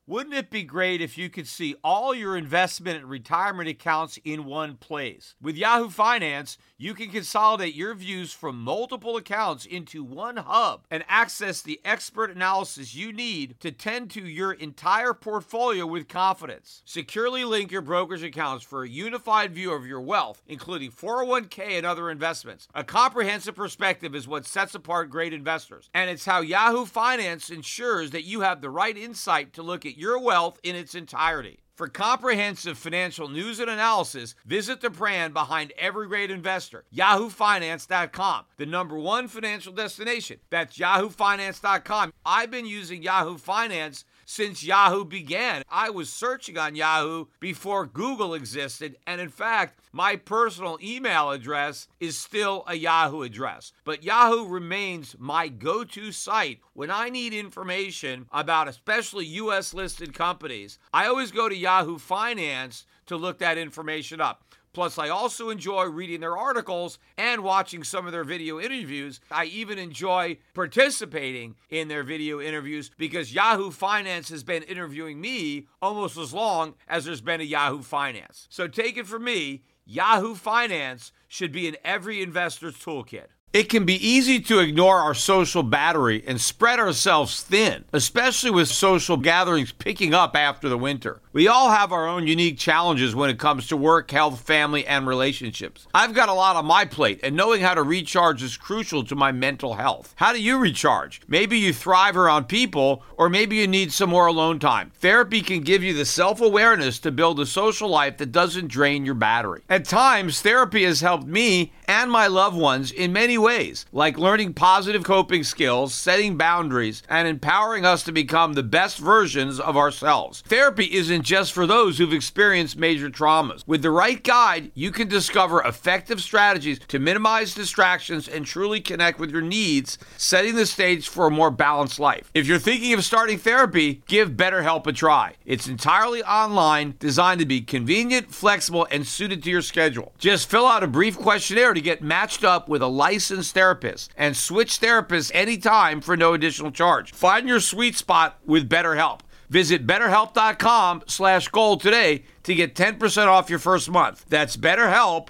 Wouldn't it be great if you could see all your investment and retirement accounts in one place? With Yahoo Finance, you can consolidate your views from multiple accounts into one hub and access the expert analysis you need to tend to your entire portfolio with confidence. Securely link your brokerage accounts for a unified view of your wealth, including 401k and other investments. A comprehensive perspective is what sets apart great investors, and it's how Yahoo Finance ensures that you have the right insight to look at your wealth in its entirety. For comprehensive financial news and analysis, visit the brand behind every great investor, yahoofinance.com, the #1 financial destination. That's yahoofinance.com. I've been using Yahoo Finance since Yahoo began. I was searching on Yahoo before Google existed, and in fact, my personal email address is still a Yahoo address. But Yahoo remains my go-to site when I need information about especially U.S.-listed companies. I always go to Yahoo Finance to look that information up. Plus, I also enjoy reading their articles and watching some of their video interviews. I even enjoy participating in their video interviews because Yahoo Finance has been interviewing me almost as long as there's been a Yahoo Finance. So take it from me, Yahoo Finance should be in every investor's toolkit. It can be easy to ignore our social battery and spread ourselves thin, especially with social gatherings picking up after the winter. We all have our own unique challenges when it comes to work, health, family, and relationships. I've got a lot on my plate, and knowing how to recharge is crucial to my mental health. How do you recharge? Maybe you thrive around people, or maybe you need some more alone time. Therapy can give you the self-awareness to build a social life that doesn't drain your battery. At times, therapy has helped me and my loved ones in many ways, like learning positive coping skills, setting boundaries, and empowering us to become the best versions of ourselves. Therapy isn't just for those who've experienced major traumas. With the right guide, you can discover effective strategies to minimize distractions and truly connect with your needs, setting the stage for a more balanced life. If you're thinking of starting therapy, give BetterHelp a try. It's entirely online, designed to be convenient, flexible, and suited to your schedule. Just fill out a brief questionnaire to get matched up with a licensed therapist and switch therapists anytime for no additional charge. Find your sweet spot with BetterHelp. Visit BetterHelp.com/gold today to get 10% off your first month. That's BetterHelp,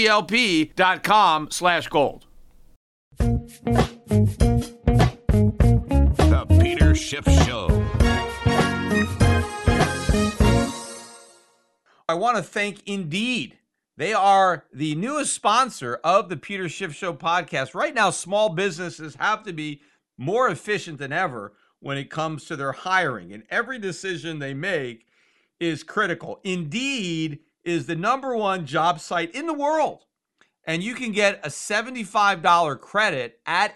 HELP.com/gold. The Peter Schiff Show. I want to thank Indeed. They are the newest sponsor of the Peter Schiff Show podcast. Right now, small businesses have to be more efficient than ever when it comes to their hiring, and every decision they make is critical. Indeed is the #1 job site in the world, and you can get a $75 credit at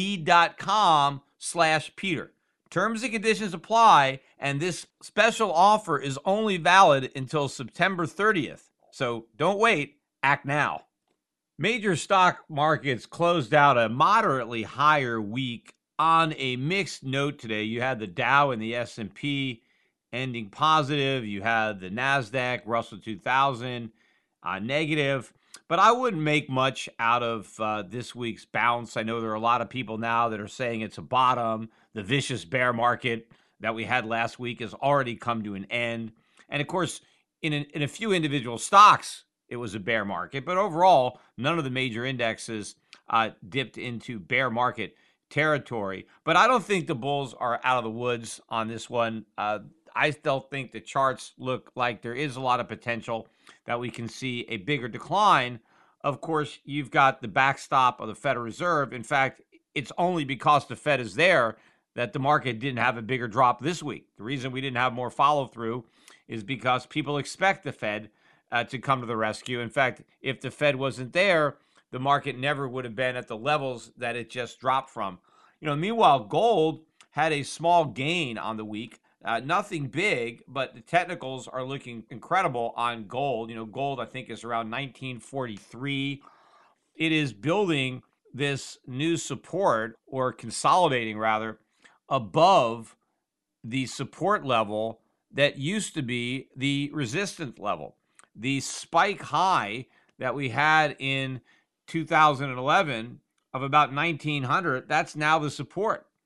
Indeed.com/Peter. Terms and conditions apply, and this special offer is only valid until September 30th. So don't wait, act now. Major stock markets closed out a moderately higher week on a mixed note today. You had the Dow and the S&P ending positive. You had the NASDAQ, Russell 2000 negative. But I wouldn't make much out of this week's bounce. I know there are a lot of people now that are saying it's a bottom. The vicious bear market that we had last week has already come to an end. And of course, in a few individual stocks, it was a bear market. But overall, none of the major indexes dipped into bear market territory. But I don't think the bulls are out of the woods on this one. I still think the charts look like there is a lot of potential that we can see a bigger decline. Of course, you've got the backstop of the Federal Reserve. In fact, it's only because the Fed is there that the market didn't have a bigger drop this week. The reason we didn't have more follow-through is because people expect the Fed to come to the rescue. In fact, if the Fed wasn't there, the market never would have been at the levels that it just dropped from. Meanwhile, gold had a small gain on the week. Nothing big, but the technicals are looking incredible on gold. Gold, I think, is around 1943. It is building this new support, or consolidating rather, above the support level that used to be the resistance level. The spike high that we had in 2011 of about 1900, that's now the support.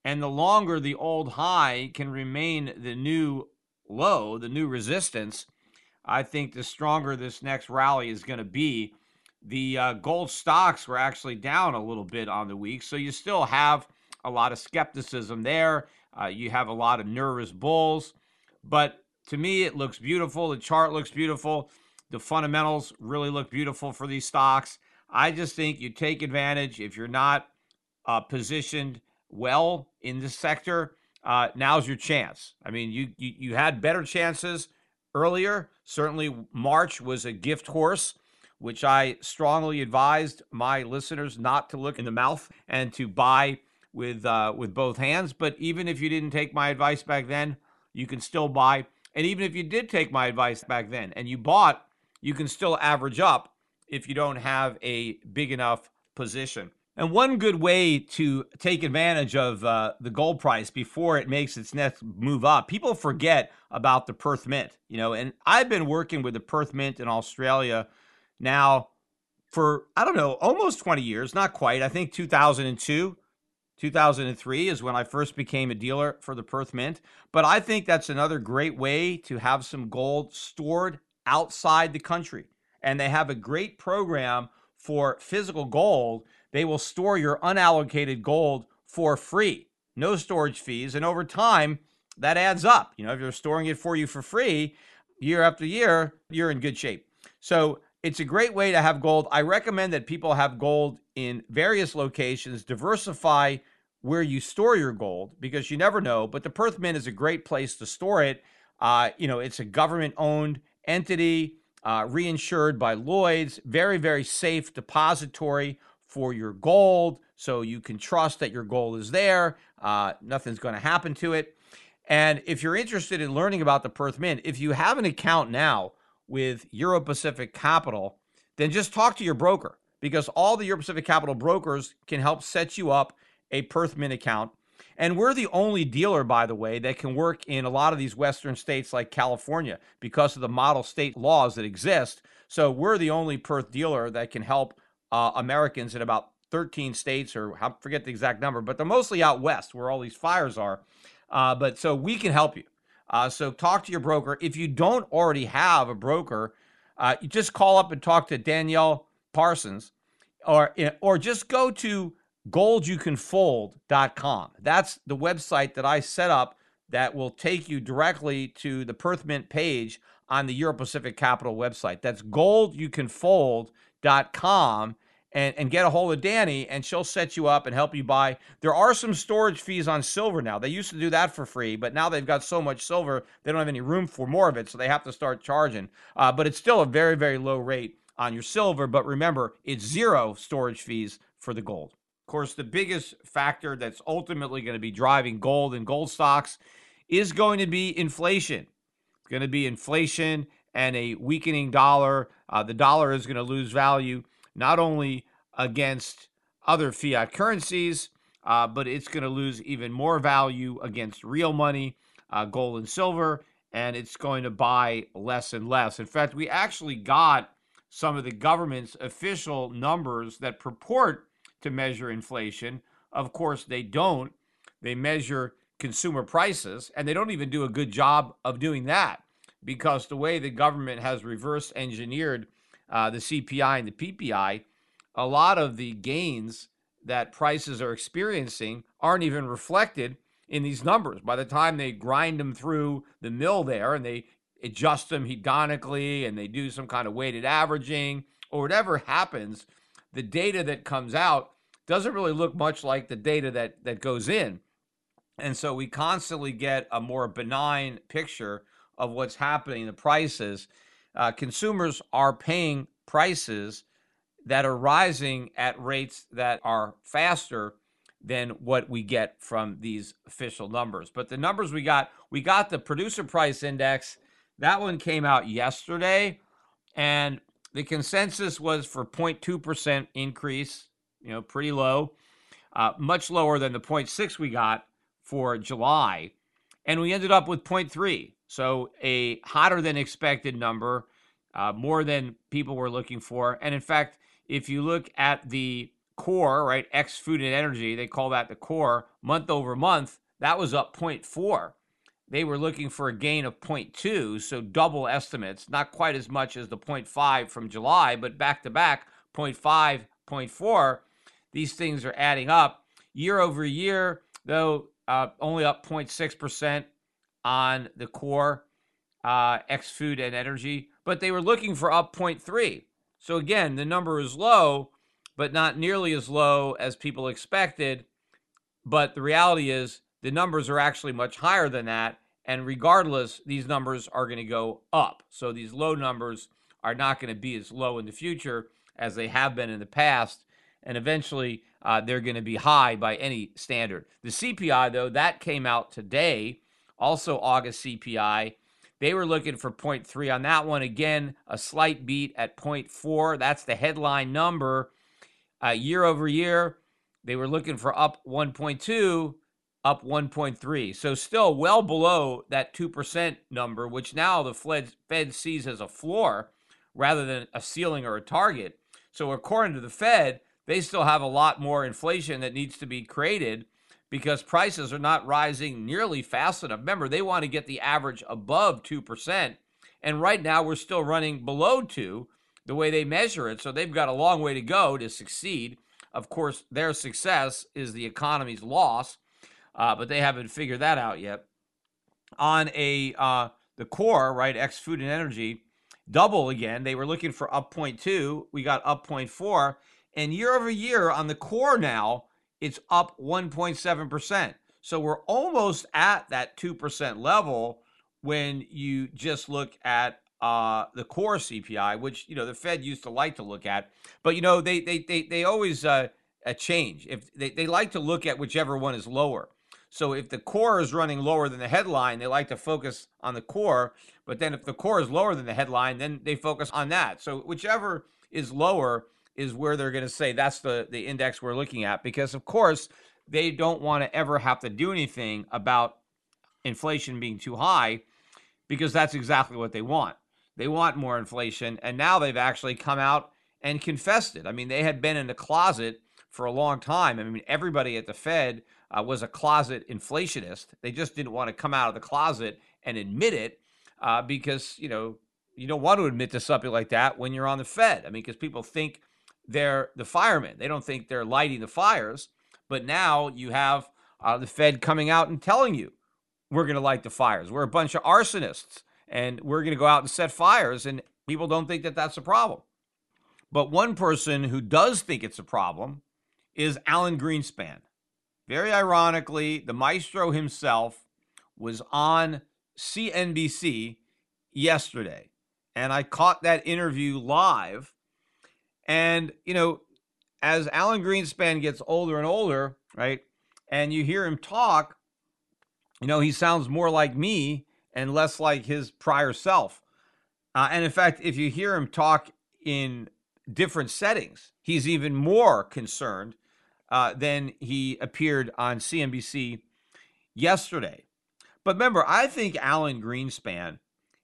And the longer the old high can remain the new low, the new resistance, I think the stronger this next rally is going to be. The gold stocks were actually down a little bit on the week, so you still have a lot of skepticism there. You have a lot of nervous bulls, but to me, it looks beautiful. The chart looks beautiful. The fundamentals really look beautiful for these stocks. I just think you take advantage. If you're not positioned well in this sector, now's your chance. I mean, you had better chances earlier. Certainly, March was a gift horse, which I strongly advised my listeners not to look in the mouth and to buy with both hands. But even if you didn't take my advice back then, you can still buy. And even if you did take my advice back then and you bought, you can still average up if you don't have a big enough position. And one good way to take advantage of the gold price before it makes its next move up, people forget about the Perth Mint, and I've been working with the Perth Mint in Australia now for, I don't know, almost 20 years, not quite. I think 2002, 2003 is when I first became a dealer for the Perth Mint. But I think that's another great way to have some gold stored outside the country. And they have a great program for physical gold. They will store your unallocated gold for free, no storage fees. And over time, that adds up. If you're storing it for you for free year after year, you're in good shape. So it's a great way to have gold. I recommend that people have gold in various locations, diversify where you store your gold because you never know. But the Perth Mint is a great place to store it. It's a government-owned entity, reinsured by Lloyd's, very, very safe depository for your gold. So you can trust that your gold is there. Nothing's going to happen to it. And if you're interested in learning about the Perth Mint, if you have an account now with Euro Pacific Capital, then just talk to your broker because all the Euro Pacific Capital brokers can help set you up a Perth Mint account. And we're the only dealer, by the way, that can work in a lot of these Western states like California because of the model state laws that exist. So we're the only Perth dealer that can help Americans in about 13 states, or I forget the exact number, but they're mostly out west where all these fires are. But so we can help you. So talk to your broker. If you don't already have a broker, you just call up and talk to Danielle Parsons, or just go to goldyoucanfold.com. That's the website that I set up that will take you directly to the Perth Mint page on the Euro Pacific Capital website. That's goldyoucanfold.com. And get a hold of Danny, and she'll set you up and help you buy. There are some storage fees on silver now. They used to do that for free, but now they've got so much silver, they don't have any room for more of it, so they have to start charging. But it's still a very, very low rate on your silver. But remember, it's zero storage fees for the gold. Of course, the biggest factor that's ultimately going to be driving gold and gold stocks is going to be inflation. It's going to be inflation and a weakening dollar. The dollar is going to lose value not only against other fiat currencies, but it's going to lose even more value against real money, gold and silver, and it's going to buy less and less. In fact, we actually got some of the government's official numbers that purport to measure inflation. Of course, they don't. They measure consumer prices, and they don't even do a good job of doing that because the way the government has reverse engineered the CPI and the PPI, a lot of the gains that prices are experiencing aren't even reflected in these numbers. By the time they grind them through the mill there and they adjust them hedonically and they do some kind of weighted averaging or whatever happens, the data that comes out doesn't really look much like the data that goes in. And so we constantly get a more benign picture of what's happening in the prices. Consumers are paying prices that are rising at rates that are faster than what we get from these official numbers. But the numbers we got the producer price index. That one came out yesterday, and the consensus was for 0.2% increase, pretty low, much lower than the 0.6 we got for July. And we ended up with 0.3. So a hotter than expected number, more than people were looking for. And in fact, if you look at the core, right, ex food and energy, they call that the core, month over month, that was up 0.4. They were looking for a gain of 0.2, so double estimates, not quite as much as the 0.5 from July, but back to back, 0.5, 0.4. These things are adding up. Year over year, though, only up 0.6% on the core, ex food and energy, but they were looking for up 0.3. So again, the number is low, but not nearly as low as people expected. But the reality is the numbers are actually much higher than that. And regardless, these numbers are going to go up. So these low numbers are not going to be as low in the future as they have been in the past. And eventually, they're going to be high by any standard. The CPI, though, that came out today, also August CPI. They were looking for 0.3 on that one. Again, a slight beat at 0.4. That's the headline number. Year over year, they were looking for up 1.2, up 1.3. So still well below that 2% number, which now the Fed sees as a floor rather than a ceiling or a target. So according to the Fed, they still have a lot more inflation that needs to be created because prices are not rising nearly fast enough. Remember, they want to get the average above 2%. And right now we're still running below 2 the way they measure it. So they've got a long way to go to succeed. Of course, their success is the economy's loss, but they haven't figured that out yet. On the core, right, ex food and energy, double again. They were looking for up 0.2. We got up 0.4. And year over year on the core now, it's up 1.7%. So we're almost at that 2% level when you just look at the core CPI, which, the Fed used to like to look at. But, they always change. If they like to look at whichever one is lower. So if the core is running lower than the headline, they like to focus on the core. But then if the core is lower than the headline, then they focus on that. So whichever is lower is where they're going to say that's the index we're looking at. Because, of course, they don't want to ever have to do anything about inflation being too high because that's exactly what they want. They want more inflation. And now they've actually come out and confessed it. I mean, they had been in the closet for a long time. I mean, everybody at the Fed was a closet inflationist. They just didn't want to come out of the closet and admit it because, you don't want to admit to something like that when you're on the Fed. I mean, because people think they're the firemen. They don't think they're lighting the fires. But now you have the Fed coming out and telling you, we're going to light the fires. We're a bunch of arsonists, and we're going to go out and set fires, and people don't think that that's a problem. But one person who does think it's a problem is Alan Greenspan. Very ironically, the maestro himself was on CNBC yesterday, and I caught that interview live. And, as Alan Greenspan gets older and older, right, and you hear him talk, he sounds more like me and less like his prior self. And in fact, if you hear him talk in different settings, he's even more concerned than he appeared on CNBC yesterday. But remember, I think Alan Greenspan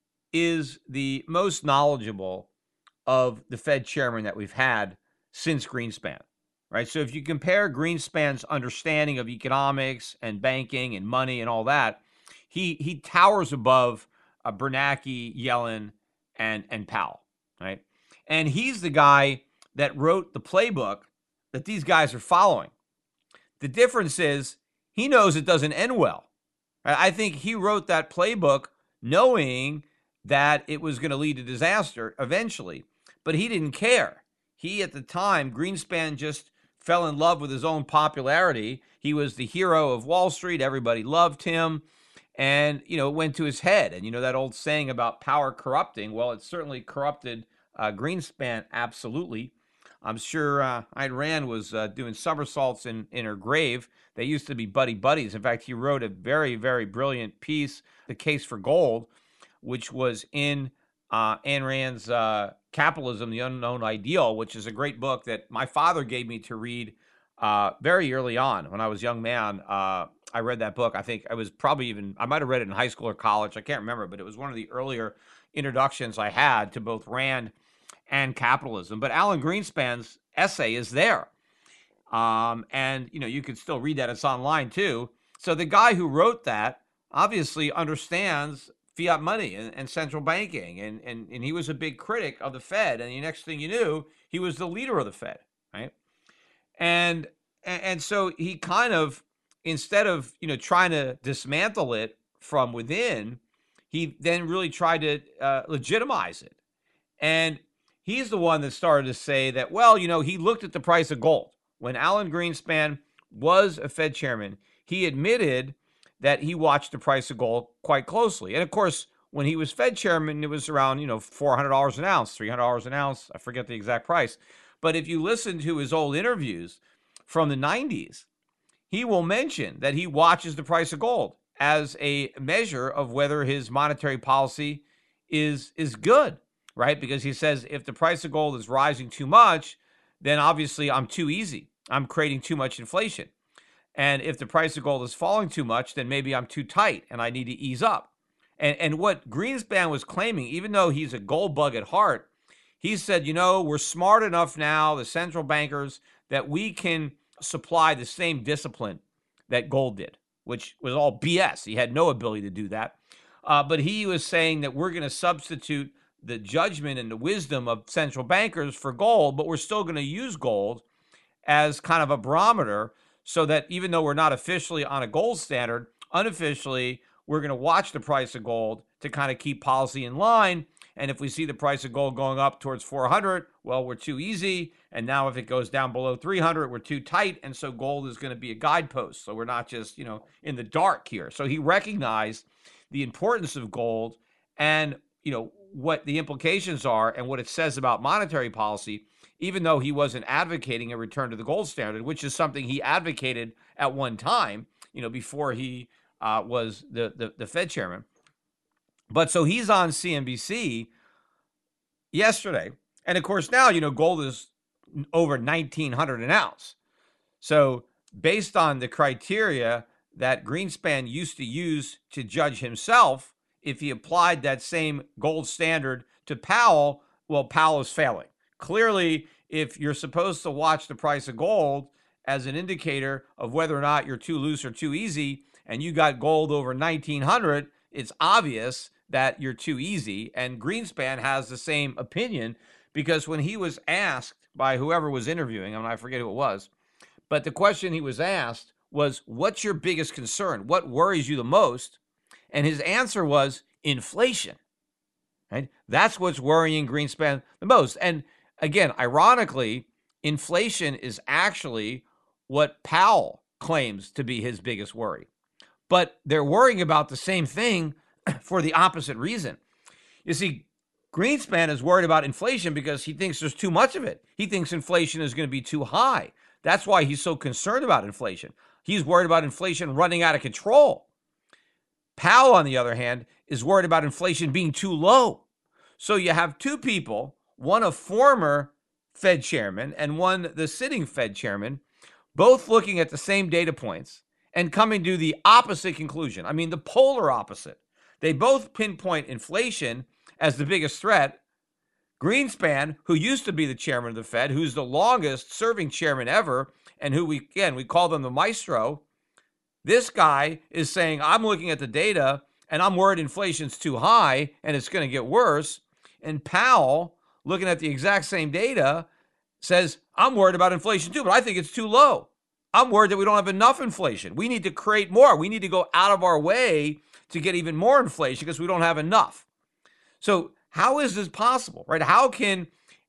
is the most knowledgeable of the Fed chairman that we've had since Greenspan, right? So if you compare Greenspan's understanding of economics and banking and money and all that, he towers above Bernanke, Yellen, and Powell, right? And he's the guy that wrote the playbook that these guys are following. The difference is he knows it doesn't end well. I think he wrote that playbook knowing that it was going to lead to disaster eventually, but he didn't care. He, at the time, Greenspan just fell in love with his own popularity. He was the hero of Wall Street. Everybody loved him. And, it went to his head. And, that old saying about power corrupting, well, it certainly corrupted Greenspan, absolutely. I'm sure Ayn Rand was doing somersaults in her grave. They used to be buddies. In fact, he wrote a very, very brilliant piece, The Case for Gold, which was in Ayn Rand's Capitalism, the Unknown Ideal, which is a great book that my father gave me to read very early on when I was a young man. I read that book. I think I might have read it in high school or college. I can't remember, but it was one of the earlier introductions I had to both Rand and capitalism. But Alan Greenspan's essay is there. And, you can still read that. It's online too. So the guy who wrote that obviously understands fiat money and central banking. And he was a big critic of the Fed. And the next thing you knew, he was the leader of the Fed, right? And so he kind of, instead of, trying to dismantle it from within, he then really tried to legitimize it. And he's the one that started to say that, well, he looked at the price of gold. When Alan Greenspan was a Fed chairman, he admitted that he watched the price of gold quite closely. And of course, when he was Fed chairman, it was around, $400 an ounce, $300 an ounce. I forget the exact price. But if you listen to his old interviews from the 90s, he will mention that he watches the price of gold as a measure of whether his monetary policy is good, right? Because he says if the price of gold is rising too much, then obviously I'm too easy. I'm creating too much inflation. And if the price of gold is falling too much, then maybe I'm too tight and I need to ease up. And what Greenspan was claiming, even though he's a gold bug at heart, he said, we're smart enough now, the central bankers, that we can supply the same discipline that gold did, which was all BS. He had no ability to do that. But he was saying that we're going to substitute the judgment and the wisdom of central bankers for gold, but we're still going to use gold as kind of a barometer so that even though we're not officially on a gold standard, unofficially, we're going to watch the price of gold to kind of keep policy in line. And if we see the price of gold going up towards 400, well, we're too easy. And now if it goes down below 300, we're too tight. And so gold is going to be a guidepost. So we're not just, in the dark here. So he recognized the importance of gold and, what the implications are and what it says about monetary policy, even though he wasn't advocating a return to the gold standard, which is something he advocated at one time, before he was the Fed chairman. But so he's on CNBC yesterday. And of course, now, gold is over 1,900 an ounce. So based on the criteria that Greenspan used to use to judge himself, if he applied that same gold standard to Powell, well, Powell is failing. Clearly, if you're supposed to watch the price of gold as an indicator of whether or not you're too loose or too easy, and you got gold over 1,900, it's obvious that you're too easy. And Greenspan has the same opinion because when he was asked by whoever was interviewing him, I forget who it was, but the question he was asked was, what's your biggest concern? What worries you the most? And his answer was inflation. Right? That's what's worrying Greenspan the most. And again, ironically, inflation is actually what Powell claims to be his biggest worry. But they're worrying about the same thing for the opposite reason. You see, Greenspan is worried about inflation because he thinks there's too much of it. He thinks inflation is going to be too high. That's why he's so concerned about inflation. He's worried about inflation running out of control. Powell, on the other hand, is worried about inflation being too low. So you have two people, one a former Fed chairman and one the sitting Fed chairman, both looking at the same data points and coming to the opposite conclusion. I mean, the polar opposite. They both pinpoint inflation as the biggest threat. Greenspan, who used to be the chairman of the Fed, who's the longest serving chairman ever, and who we call them the maestro, this guy is saying, I'm looking at the data and I'm worried inflation's too high and it's going to get worse. And Powell, looking at the exact same data, says, I'm worried about inflation too, but I think it's too low. I'm worried that we don't have enough inflation. We need to create more. We need to go out of our way to get even more inflation because we don't have enough. So how is this possible, right? How can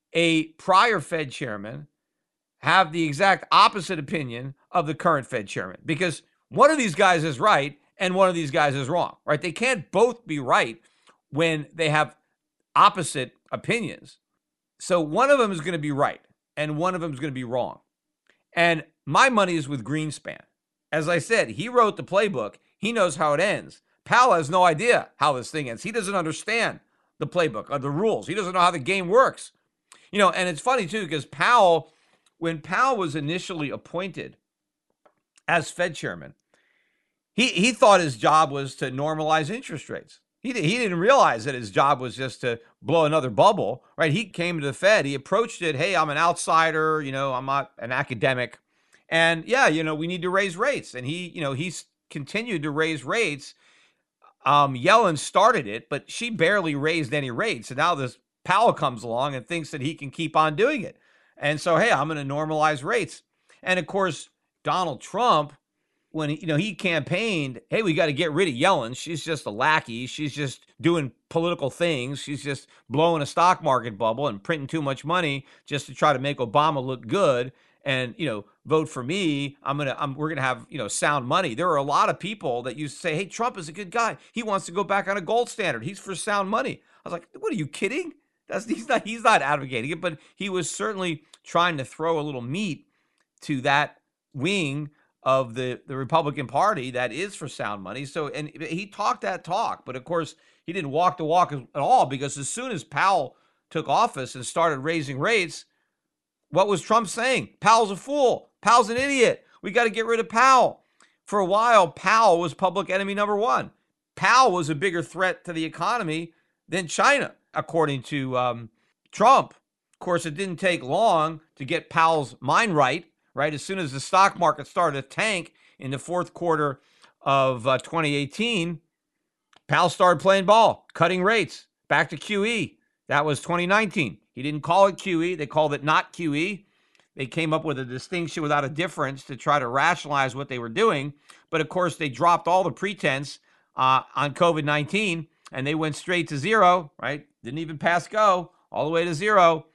a prior Fed chairman have the exact opposite opinion of the current Fed chairman? Because one of these guys is right and one of these guys is wrong, right? They can't both be right when they have opposite opinions. So one of them is going to be right and one of them is going to be wrong. And my money is with Greenspan. As I said, he wrote the playbook. He knows how it ends. Powell has no idea how this thing ends. He doesn't understand the playbook or the rules. He doesn't know how the game works. And it's funny too, because when Powell was initially appointed as Fed chairman, he thought his job was to normalize interest rates. He didn't realize that his job was just to blow another bubble, right? He came to the Fed. He approached it, hey, I'm an outsider, I'm not an academic. And yeah, we need to raise rates. And he's continued to raise rates. Yellen started it, but she barely raised any rates. And now this Powell comes along and thinks that he can keep on doing it. And so, hey, I'm going to normalize rates. And of course, Donald Trump, when he campaigned, hey, we got to get rid of Yellen. She's just a lackey. She's just doing political things. She's just blowing a stock market bubble and printing too much money just to try to make Obama look good. And vote for me. We're gonna have sound money. There are a lot of people that used to say, hey, Trump is a good guy. He wants to go back on a gold standard. He's for sound money. I was like, what are you kidding? He's not advocating it, but he was certainly trying to throw a little meat to that wing of the Republican Party that is for sound money. So, and he talked that talk, but of course he didn't walk the walk at all, because as soon as Powell took office and started raising rates, what was Trump saying? Powell's a fool. Powell's an idiot. We got to get rid of Powell. For a while, Powell was public enemy number one. Powell was a bigger threat to the economy than China, according to Trump. Of course, it didn't take long to get Powell's mind right? As soon as the stock market started to tank in the fourth quarter of 2018, Powell started playing ball, cutting rates, back to QE. That was 2019. He didn't call it QE. They called it not QE. They came up with a distinction without a difference to try to rationalize what they were doing. But of course, they dropped all the pretense on COVID-19, and they went straight to zero, right? Didn't even pass go, all the way to zero.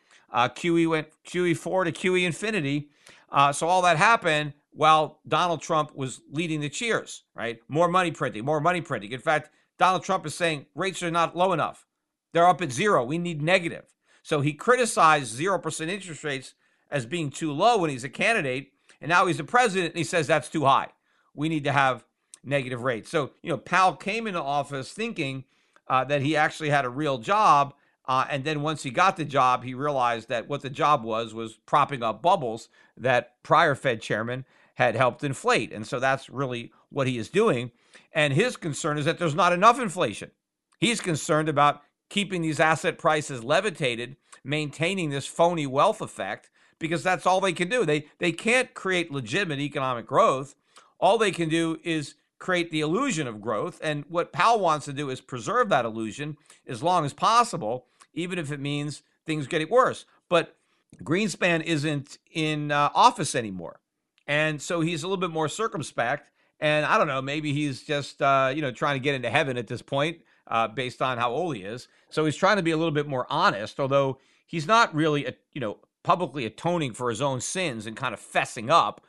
QE went QE4 to QE infinity. So all that happened while Donald Trump was leading the cheers, right? More money printing, more money printing. In fact, Donald Trump is saying rates are not low enough. They're up at zero. We need negative. So he criticized 0% interest rates as being too low when he's a candidate, and now he's the president and he says that's too high. We need to have negative rates. So, Powell came into office thinking that he actually had a real job, and then once he got the job, he realized that what the job was propping up bubbles that prior Fed chairman had helped inflate. And so that's really what he is doing. And his concern is that there's not enough inflation. He's concerned about keeping these asset prices levitated, maintaining this phony wealth effect, because that's all they can do. They can't create legitimate economic growth. All they can do is create the illusion of growth. And what Powell wants to do is preserve that illusion as long as possible, even if it means things getting worse. But Greenspan isn't in office anymore. And so he's a little bit more circumspect. And I don't know, maybe he's just, trying to get into heaven at this point. Based on how old he is. So he's trying to be a little bit more honest, although he's not really, publicly atoning for his own sins and kind of fessing up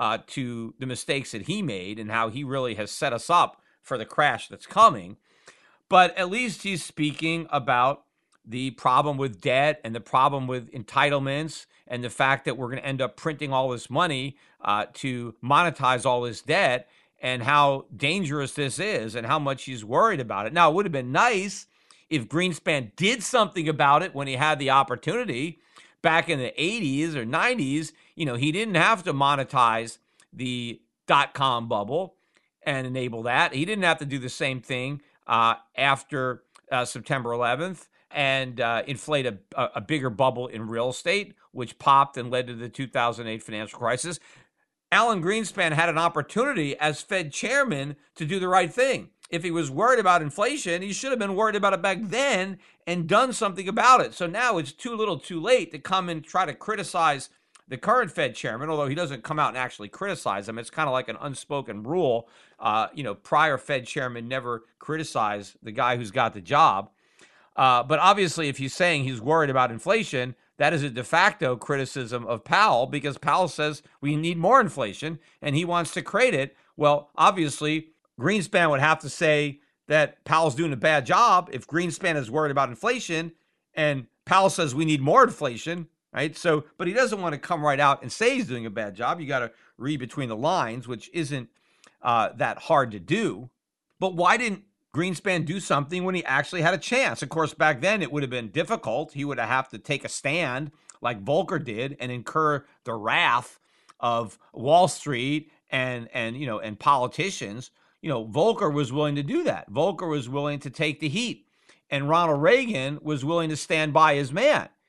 to the mistakes that he made and how he really has set us up for the crash that's coming. But at least he's speaking about the problem with debt and the problem with entitlements and the fact that we're going to end up printing all this money to monetize all this debt, and how dangerous this is and how much he's worried about it. Now, it would have been nice if Greenspan did something about it when he had the opportunity back in the 80s or 90s. He didn't have to monetize the dot-com bubble and enable that. He didn't have to do the same thing after September 11th and inflate a bigger bubble in real estate, which popped and led to the 2008 financial crisis. Alan Greenspan had an opportunity as Fed chairman to do the right thing. If he was worried about inflation, he should have been worried about it back then and done something about it. So now it's too little too late to come and try to criticize the current Fed chairman, although he doesn't come out and actually criticize him. It's kind of like an unspoken rule. Prior Fed chairman never criticized the guy who's got the job. But obviously, if he's saying he's worried about inflation, that is a de facto criticism of Powell, because Powell says we need more inflation and he wants to create it. Well, obviously, Greenspan would have to say that Powell's doing a bad job if Greenspan is worried about inflation and Powell says we need more inflation, right? So, but he doesn't want to come right out and say he's doing a bad job. You got to read between the lines, which isn't that hard to do. But why didn't Greenspan do something when he actually had a chance? Of course, back then it would have been difficult. He would have to take a stand like Volcker did and incur the wrath of Wall Street and politicians. Volcker was willing to do that. Volcker was willing to take the heat, and Ronald Reagan was willing to stand by his man.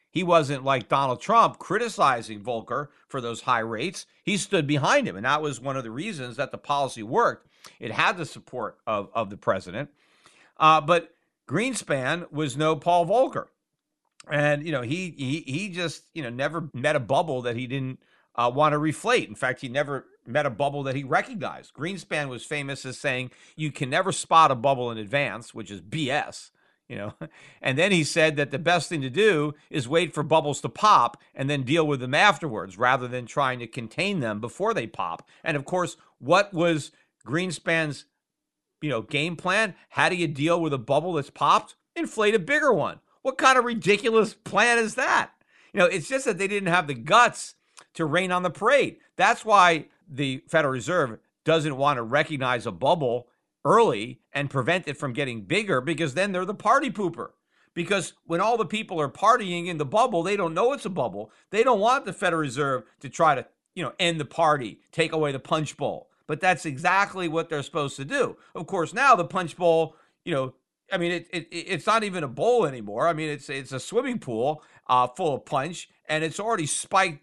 He wasn't like Donald Trump criticizing Volcker for those high rates. He stood behind him, and that was one of the reasons that the policy worked. It had the support of the president. But Greenspan was no Paul Volcker. And, he just, never met a bubble that he didn't want to reflate. In fact, he never met a bubble that he recognized. Greenspan was famous as saying, you can never spot a bubble in advance, which is BS. And then he said that the best thing to do is wait for bubbles to pop and then deal with them afterwards rather than trying to contain them before they pop. And of course, what was Greenspan's, game plan? How do you deal with a bubble that's popped? Inflate a bigger one. What kind of ridiculous plan is that? It's just that they didn't have the guts to rain on the parade. That's why the Federal Reserve doesn't want to recognize a bubble early and prevent it from getting bigger, because then they're the party pooper. Because when all the people are partying in the bubble, they don't know it's a bubble. They don't want the Federal Reserve to try to, end the party, take away the punch bowl. But that's exactly what they're supposed to do. Of course, now the punch bowl, it's not even a bowl anymore. I mean, it's a swimming pool full of punch, and it's already spiked,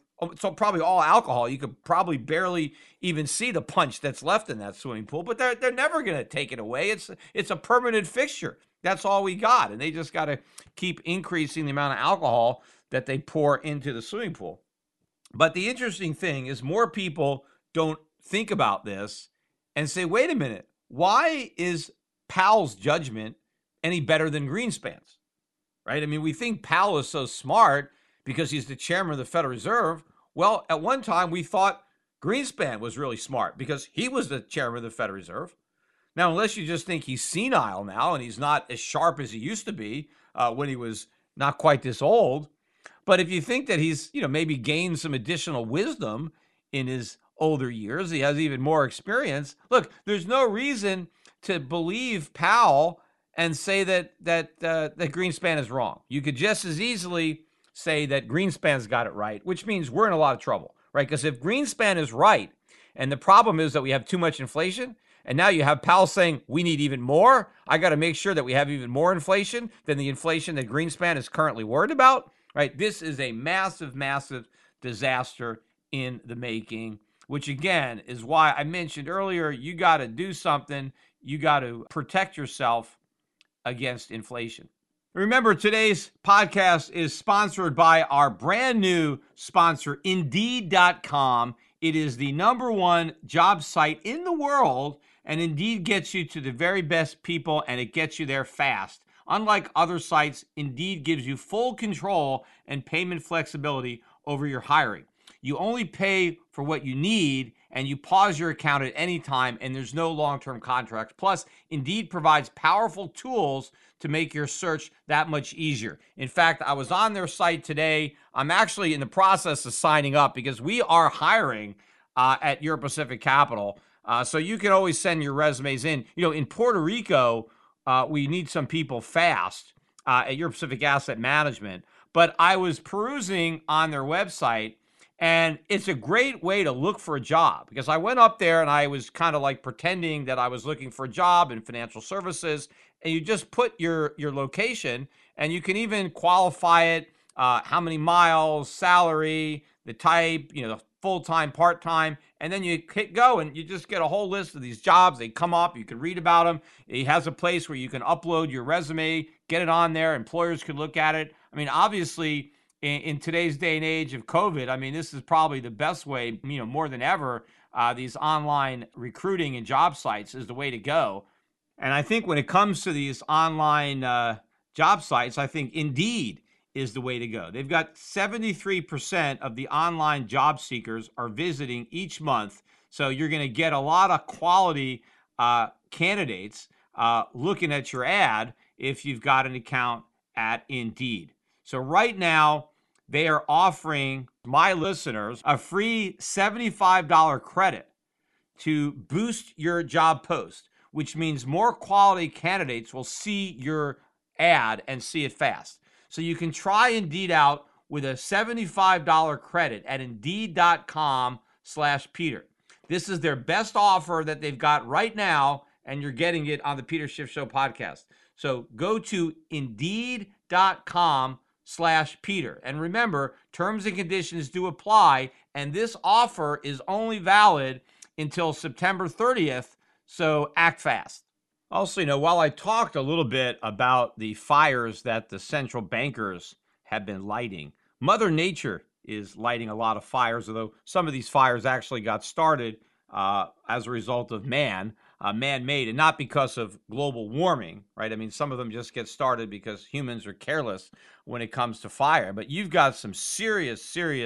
so probably all alcohol. You could probably barely even see the punch that's left in that swimming pool, but they're never going to take it away. It's a permanent fixture. That's all we got, and they just got to keep increasing the amount of alcohol that they pour into the swimming pool. But the interesting thing is more people don't think about this and say, wait a minute, why is Powell's judgment any better than Greenspan's? Right? I mean, we think Powell is so smart because he's the chairman of the Federal Reserve. Well, at one time, we thought Greenspan was really smart because he was the chairman of the Federal Reserve. Now, unless you just think he's senile now and he's not as sharp as he used to be when he was not quite this old. But if you think that he's, maybe gained some additional wisdom in his older years, he has even more experience. Look, there's no reason to believe Powell and say that Greenspan is wrong. You could just as easily say that Greenspan's got it right, which means we're in a lot of trouble, right? Because if Greenspan is right, and the problem is that we have too much inflation, and now you have Powell saying we need even more, I got to make sure that we have even more inflation than the inflation that Greenspan is currently worried about, right? This is a massive, massive disaster in the making, which again is why I mentioned earlier, you got to do something. You got to protect yourself against inflation. Remember, today's podcast is sponsored by our brand new sponsor, Indeed.com. It is the #1 job site in the world, and Indeed gets you to the very best people, and it gets you there fast. Unlike other sites, Indeed gives you full control and payment flexibility over your hiring. You only pay for what you need, and you pause your account at any time, and there's no long-term contracts. Plus, Indeed provides powerful tools to make your search that much easier. In fact, I was on their site today. I'm actually in the process of signing up because we are hiring at Euro Pacific Capital. So you can always send your resumes in. In Puerto Rico, we need some people fast at Euro Pacific Asset Management. But I was perusing on their website, and it's a great way to look for a job because I went up there and I was kind of like pretending that I was looking for a job in financial services. And you just put your location, and you can even qualify it, how many miles, salary, the type, full-time, part-time, and then you hit go, and you just get a whole list of these jobs. They come up. You can read about them. He has a place where you can upload your resume, get it on there. Employers can look at it. I mean, obviously, in today's day and age of COVID, I mean, this is probably the best way, more than ever, these online recruiting and job sites is the way to go. And I think when it comes to these online job sites, I think Indeed is the way to go. They've got 73% of the online job seekers are visiting each month. So you're going to get a lot of quality candidates looking at your ad if you've got an account at Indeed. So right now, they are offering my listeners a free $75 credit to boost your job post, which means more quality candidates will see your ad and see it fast. So you can try Indeed out with a $75 credit at Indeed.com/Peter. This is their best offer that they've got right now, and you're getting it on the Peter Schiff Show podcast. So go to Indeed.com/Peter Peter. And remember, terms and conditions do apply, and this offer is only valid until September 30th, so act fast. Also, while I talked a little bit about the fires that the central bankers have been lighting, Mother Nature is lighting a lot of fires, although some of these fires actually got started as a result of man-made, and not because of global warming, right? I mean, some of them just get started because humans are careless when it comes to fire. But you've got some serious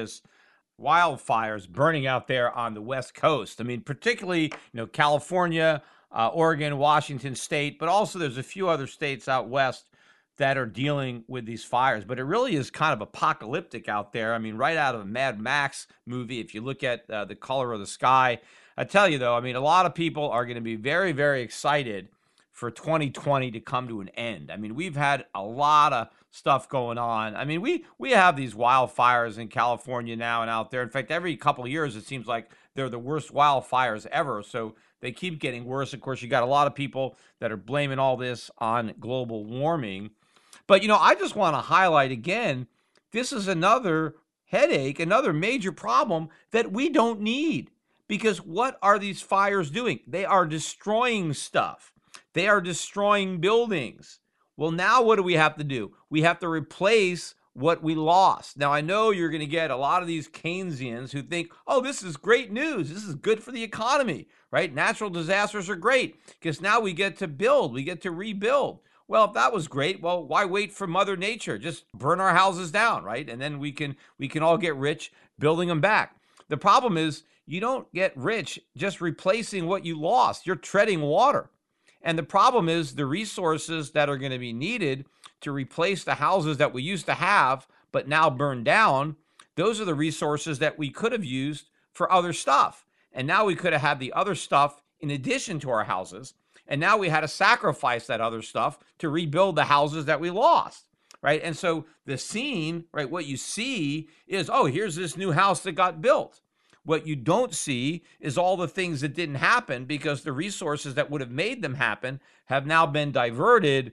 wildfires burning out there on the West Coast. I mean, particularly, California, Oregon, Washington State, but also there's a few other states out west that are dealing with these fires. But it really is kind of apocalyptic out there. I mean, right out of a Mad Max movie, if you look at The Color of the Sky. I tell you, though, I mean, a lot of people are going to be very, very excited for 2020 to come to an end. I mean, we've had a lot of stuff going on. I mean, we have these wildfires in California now and out there. In fact, every couple of years, it seems like they're the worst wildfires ever. So they keep getting worse. Of course, you got a lot of people that are blaming all this on global warming. But, I just want to highlight again, this is another headache, another major problem that we don't need. Because what are these fires doing? They are destroying stuff. They are destroying buildings. Well, now what do we have to do? We have to replace what we lost. Now, I know you're going to get a lot of these Keynesians who think, oh, this is great news. This is good for the economy, right? Natural disasters are great because now we get to build. We get to rebuild. Well, if that was great, well, why wait for Mother Nature? Just burn our houses down, right? And then we can all get rich building them back. The problem is you don't get rich just replacing what you lost. You're treading water. And the problem is the resources that are going to be needed to replace the houses that we used to have but now burned down, those are the resources that we could have used for other stuff. And now we could have had the other stuff in addition to our houses. And now we had to sacrifice that other stuff to rebuild the houses that we lost, right? And so the scene, right, what you see is, oh, here's this new house that got built. What you don't see is all the things that didn't happen because the resources that would have made them happen have now been diverted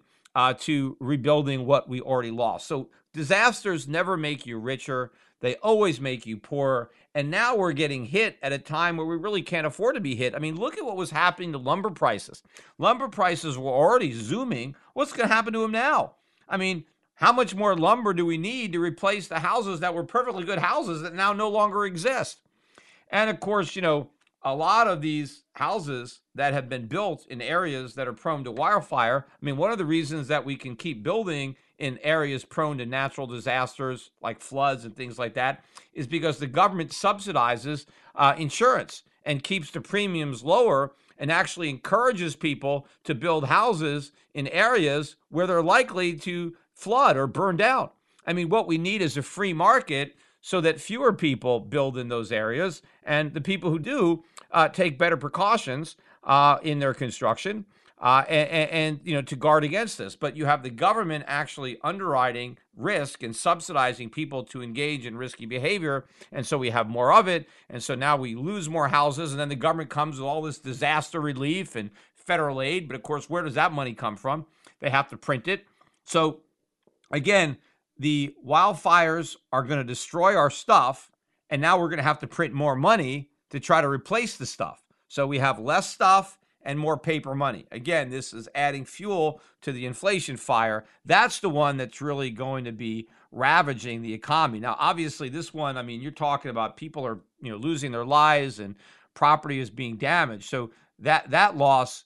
to rebuilding what we already lost. So disasters never make you richer. They always make you poorer. And now we're getting hit at a time where we really can't afford to be hit. I mean, look at what was happening to lumber prices. Lumber prices were already zooming. What's going to happen to them now? I mean, how much more lumber do we need to replace the houses that were perfectly good houses that now no longer exist? And of course, a lot of these houses that have been built in areas that are prone to wildfire. I mean, one of the reasons that we can keep building in areas prone to natural disasters like floods and things like that is because the government subsidizes insurance and keeps the premiums lower and actually encourages people to build houses in areas where they're likely to flood or burn down. I mean, what we need is a free market so that fewer people build in those areas, and the people who do take better precautions in their construction and to guard against this. But you have the government actually underwriting risk and subsidizing people to engage in risky behavior, and so we have more of it, and so now we lose more houses, and then the government comes with all this disaster relief and federal aid. But of course, where does that money come from? They have to print it. So again, the wildfires are going to destroy our stuff, and now we're going to have to print more money to try to replace the stuff. So we have less stuff and more paper money. Again, this is adding fuel to the inflation fire. That's the one that's really going to be ravaging the economy. Now, obviously, this one, I mean, you're talking about people are, losing their lives and property is being damaged. So that loss,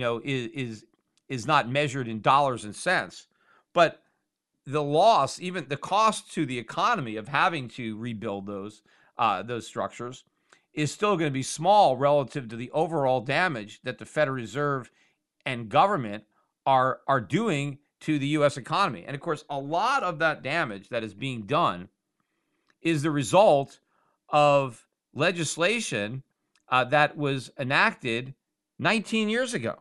is not measured in dollars and cents, but the loss, even the cost to the economy of having to rebuild those structures is still going to be small relative to the overall damage that the Federal Reserve and government are doing to the U.S. economy. And of course, a lot of that damage that is being done is the result of legislation that was enacted 19 years ago.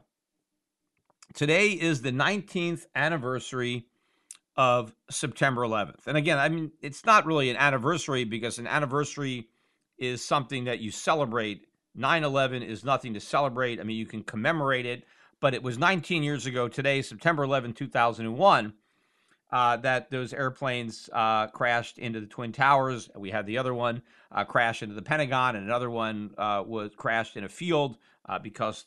Today is the 19th anniversary of September 11th. And again, I mean, it's not really an anniversary because an anniversary is something that you celebrate. 9/11 is nothing to celebrate. I mean, you can commemorate it, but it was 19 years ago today, September 11, 2001, that those airplanes crashed into the Twin Towers. We had the other one crash into the Pentagon, and another one was crashed in a field because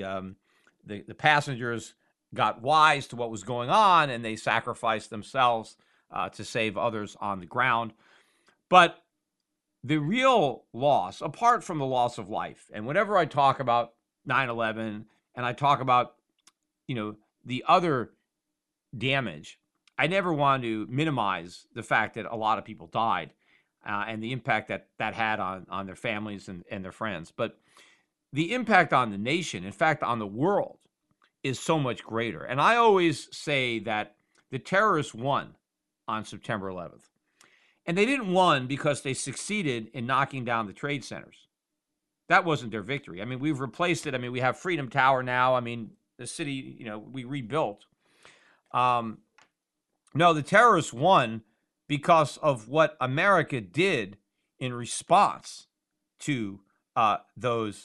the passengers got wise to what was going on, and they sacrificed themselves to save others on the ground. But the real loss, apart from the loss of life, and whenever I talk about 9/11 and I talk about, the other damage, I never want to minimize the fact that a lot of people died and the impact that had on their families and their friends. But the impact on the nation, in fact, on the world, is so much greater. And I always say that the terrorists won on September 11th. And they didn't win because they succeeded in knocking down the trade centers. That wasn't their victory. I mean, we've replaced it. I mean, we have Freedom Tower now. I mean, the city, we rebuilt. No, the terrorists won because of what America did in response to those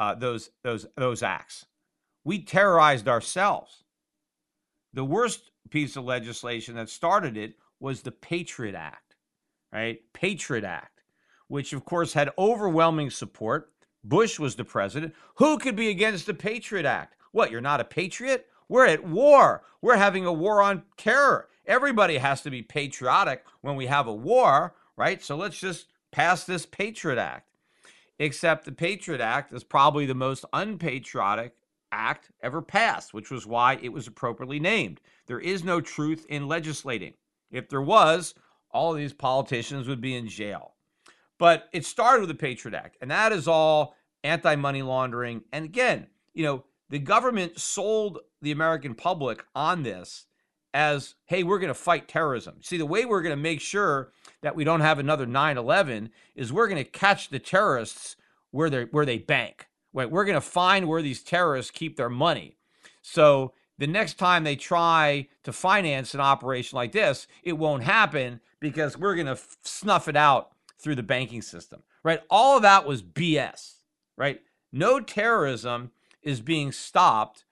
acts. We terrorized ourselves. The worst piece of legislation that started it was the Patriot Act, right? Patriot Act, which of course had overwhelming support. Bush was the president. Who could be against the Patriot Act? What, you're not a patriot? We're at war. We're having a war on terror. Everybody has to be patriotic when we have a war, right? So let's just pass this Patriot Act. Except the Patriot Act is probably the most unpatriotic act ever passed, which was why it was appropriately named. There is no truth in legislating. If there was, all of these politicians would be in jail. But it started with the Patriot Act, and that is all anti-money laundering. And again, the government sold the American public on this as, hey, we're going to fight terrorism. See, the way we're going to make sure that we don't have another 9/11 is we're going to catch the terrorists where they bank. Right? We're going to find where these terrorists keep their money. So the next time they try to finance an operation like this, it won't happen because we're going to snuff it out through the banking system, right? All of that was BS, right? No terrorism is being stopped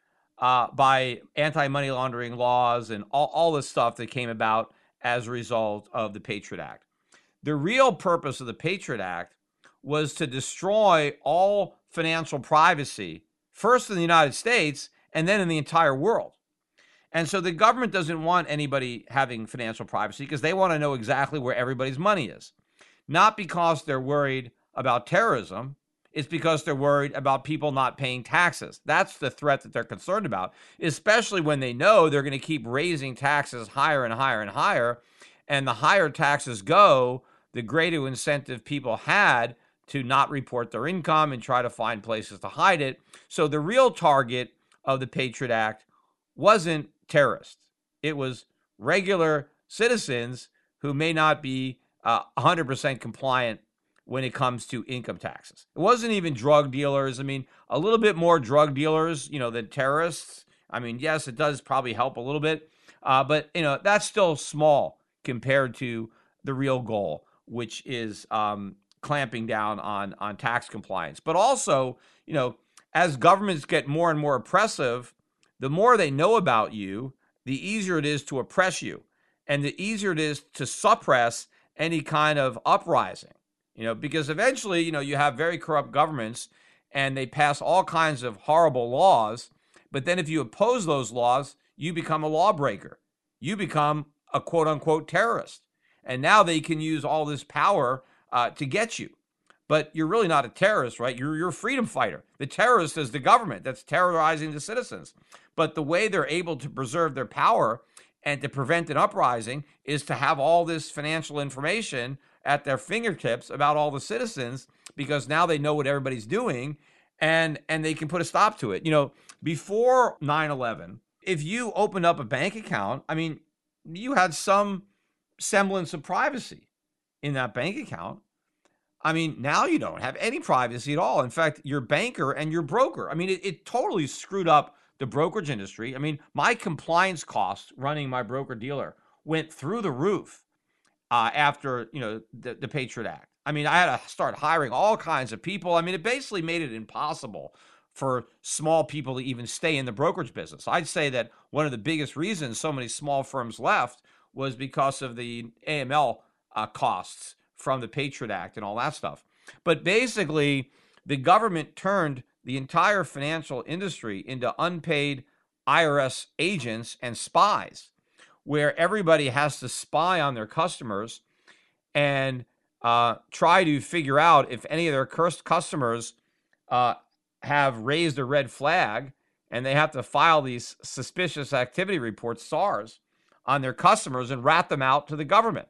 by anti-money laundering laws and all this stuff that came about as a result of the Patriot Act. The real purpose of the Patriot Act was to destroy all financial privacy, first in the United States and then in the entire world. And so the government doesn't want anybody having financial privacy because they want to know exactly where everybody's money is. Not because they're worried about terrorism, it's because they're worried about people not paying taxes. That's the threat that they're concerned about, especially when they know they're going to keep raising taxes higher and higher and higher. And the higher taxes go, the greater incentive people had to not report their income and try to find places to hide it. So the real target of the Patriot Act wasn't terrorists. It was regular citizens who may not be 100% compliant when it comes to income taxes. It wasn't even drug dealers. I mean, a little bit more drug dealers, than terrorists. I mean, yes, it does probably help a little bit, but that's still small compared to the real goal, which is clamping down on tax compliance. But also, as governments get more and more oppressive, the more they know about you, the easier it is to oppress you, and the easier it is to suppress any kind of uprising. Because eventually, you have very corrupt governments and they pass all kinds of horrible laws. But then if you oppose those laws, you become a lawbreaker. You become a quote unquote terrorist. And now they can use all this power to get you. But you're really not a terrorist, right? You're a freedom fighter. The terrorist is the government that's terrorizing the citizens. But the way they're able to preserve their power and to prevent an uprising is to have all this financial information at their fingertips about all the citizens, because now they know what everybody's doing and they can put a stop to it. Before 9/11, if you opened up a bank account, I mean, you had some semblance of privacy in that bank account. I mean, now you don't have any privacy at all. In fact, your banker and your broker, I mean, it totally screwed up the brokerage industry. I mean, my compliance costs running my broker dealer went through the roof after, the Patriot Act. I mean, I had to start hiring all kinds of people. I mean, it basically made it impossible for small people to even stay in the brokerage business. I'd say that one of the biggest reasons so many small firms left was because of the AML costs from the Patriot Act and all that stuff. But basically, the government turned the entire financial industry into unpaid IRS agents and spies, where everybody has to spy on their customers and try to figure out if any of their customers have raised a red flag, and they have to file these suspicious activity reports, SARS, on their customers and rat them out to the government.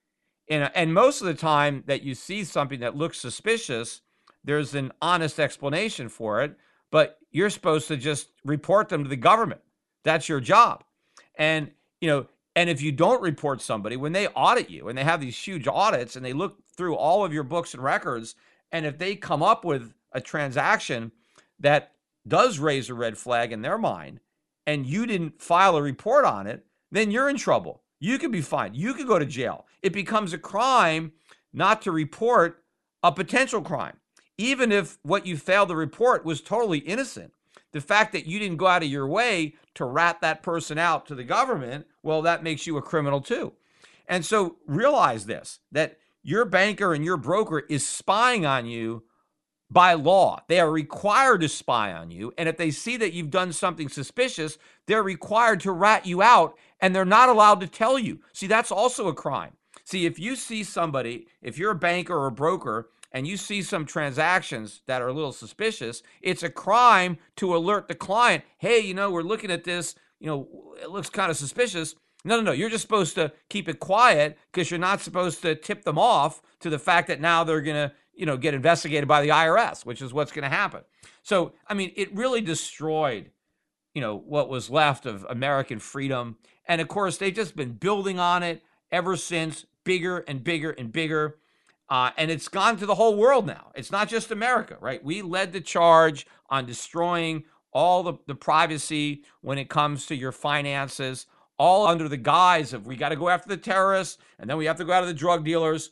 And most of the time that you see something that looks suspicious, there's an honest explanation for it, but you're supposed to just report them to the government. That's your job. And, and if you don't report somebody, when they audit you, and they have these huge audits and they look through all of your books and records, and if they come up with a transaction that does raise a red flag in their mind, and you didn't file a report on it, then you're in trouble. You could be fined. You could go to jail. It becomes a crime not to report a potential crime, even if what you failed to report was totally innocent. The fact that you didn't go out of your way to rat that person out to the government, well, that makes you a criminal too. And so realize this, that your banker and your broker is spying on you by law. They are required to spy on you. And if they see that you've done something suspicious, they're required to rat you out, and they're not allowed to tell you. See, that's also a crime. See, if you see somebody, if you're a banker or a broker, and you see some transactions that are a little suspicious, it's a crime to alert the client, hey, we're looking at this, it looks kind of suspicious. No, you're just supposed to keep it quiet, because you're not supposed to tip them off to the fact that now they're going to, get investigated by the IRS, which is what's going to happen. So, it really destroyed, what was left of American freedom. And of course, they've just been building on it ever since, bigger and bigger and bigger. And it's gone to the whole world now. It's not just America, right? We led the charge on destroying all the privacy when it comes to your finances, all under the guise of we got to go after the terrorists, and then we have to go after the drug dealers.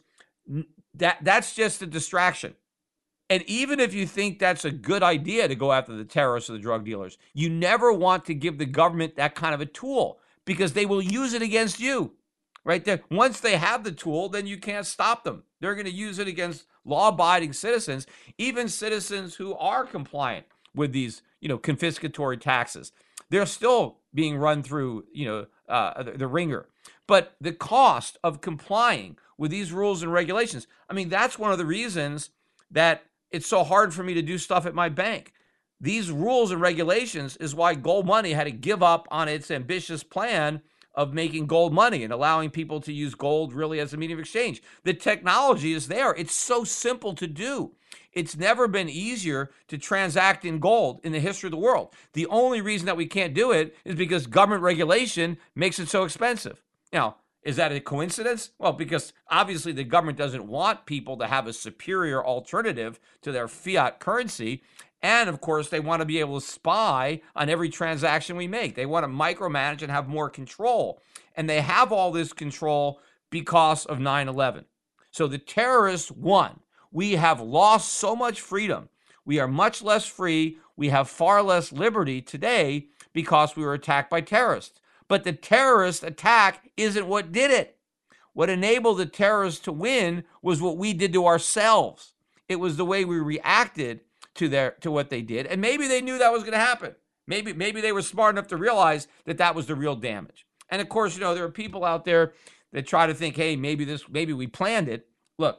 That's just a distraction. And even if you think that's a good idea to go after the terrorists or the drug dealers, you never want to give the government that kind of a tool, because they will use it against you. Right there. Once they have the tool, then you can't stop them. They're going to use it against law-abiding citizens, even citizens who are compliant with these, confiscatory taxes. They're still being run through, the ringer. But the cost of complying with these rules and regulations, that's one of the reasons that it's so hard for me to do stuff at my bank. These rules and regulations is why Gold Money had to give up on its ambitious plan of making gold money and allowing people to use gold really as a medium of exchange. The technology is there. It's so simple to do. It's never been easier to transact in gold in the history of the world. The only reason that we can't do it is because government regulation makes it so expensive. Now, is that a coincidence? Well, because obviously the government doesn't want people to have a superior alternative to their fiat currency. And of course, they want to be able to spy on every transaction we make. They want to micromanage and have more control. And they have all this control because of 9/11. So the terrorists won. We have lost so much freedom. We are much less free. We have far less liberty today because we were attacked by terrorists. But the terrorist attack isn't what did it. What enabled the terrorists to win was what we did to ourselves. It was the way we reacted to what they did. And maybe they knew that was going to happen. Maybe they were smart enough to realize that was the real damage. And of course, there are people out there that try to think, hey, maybe we planned it. Look,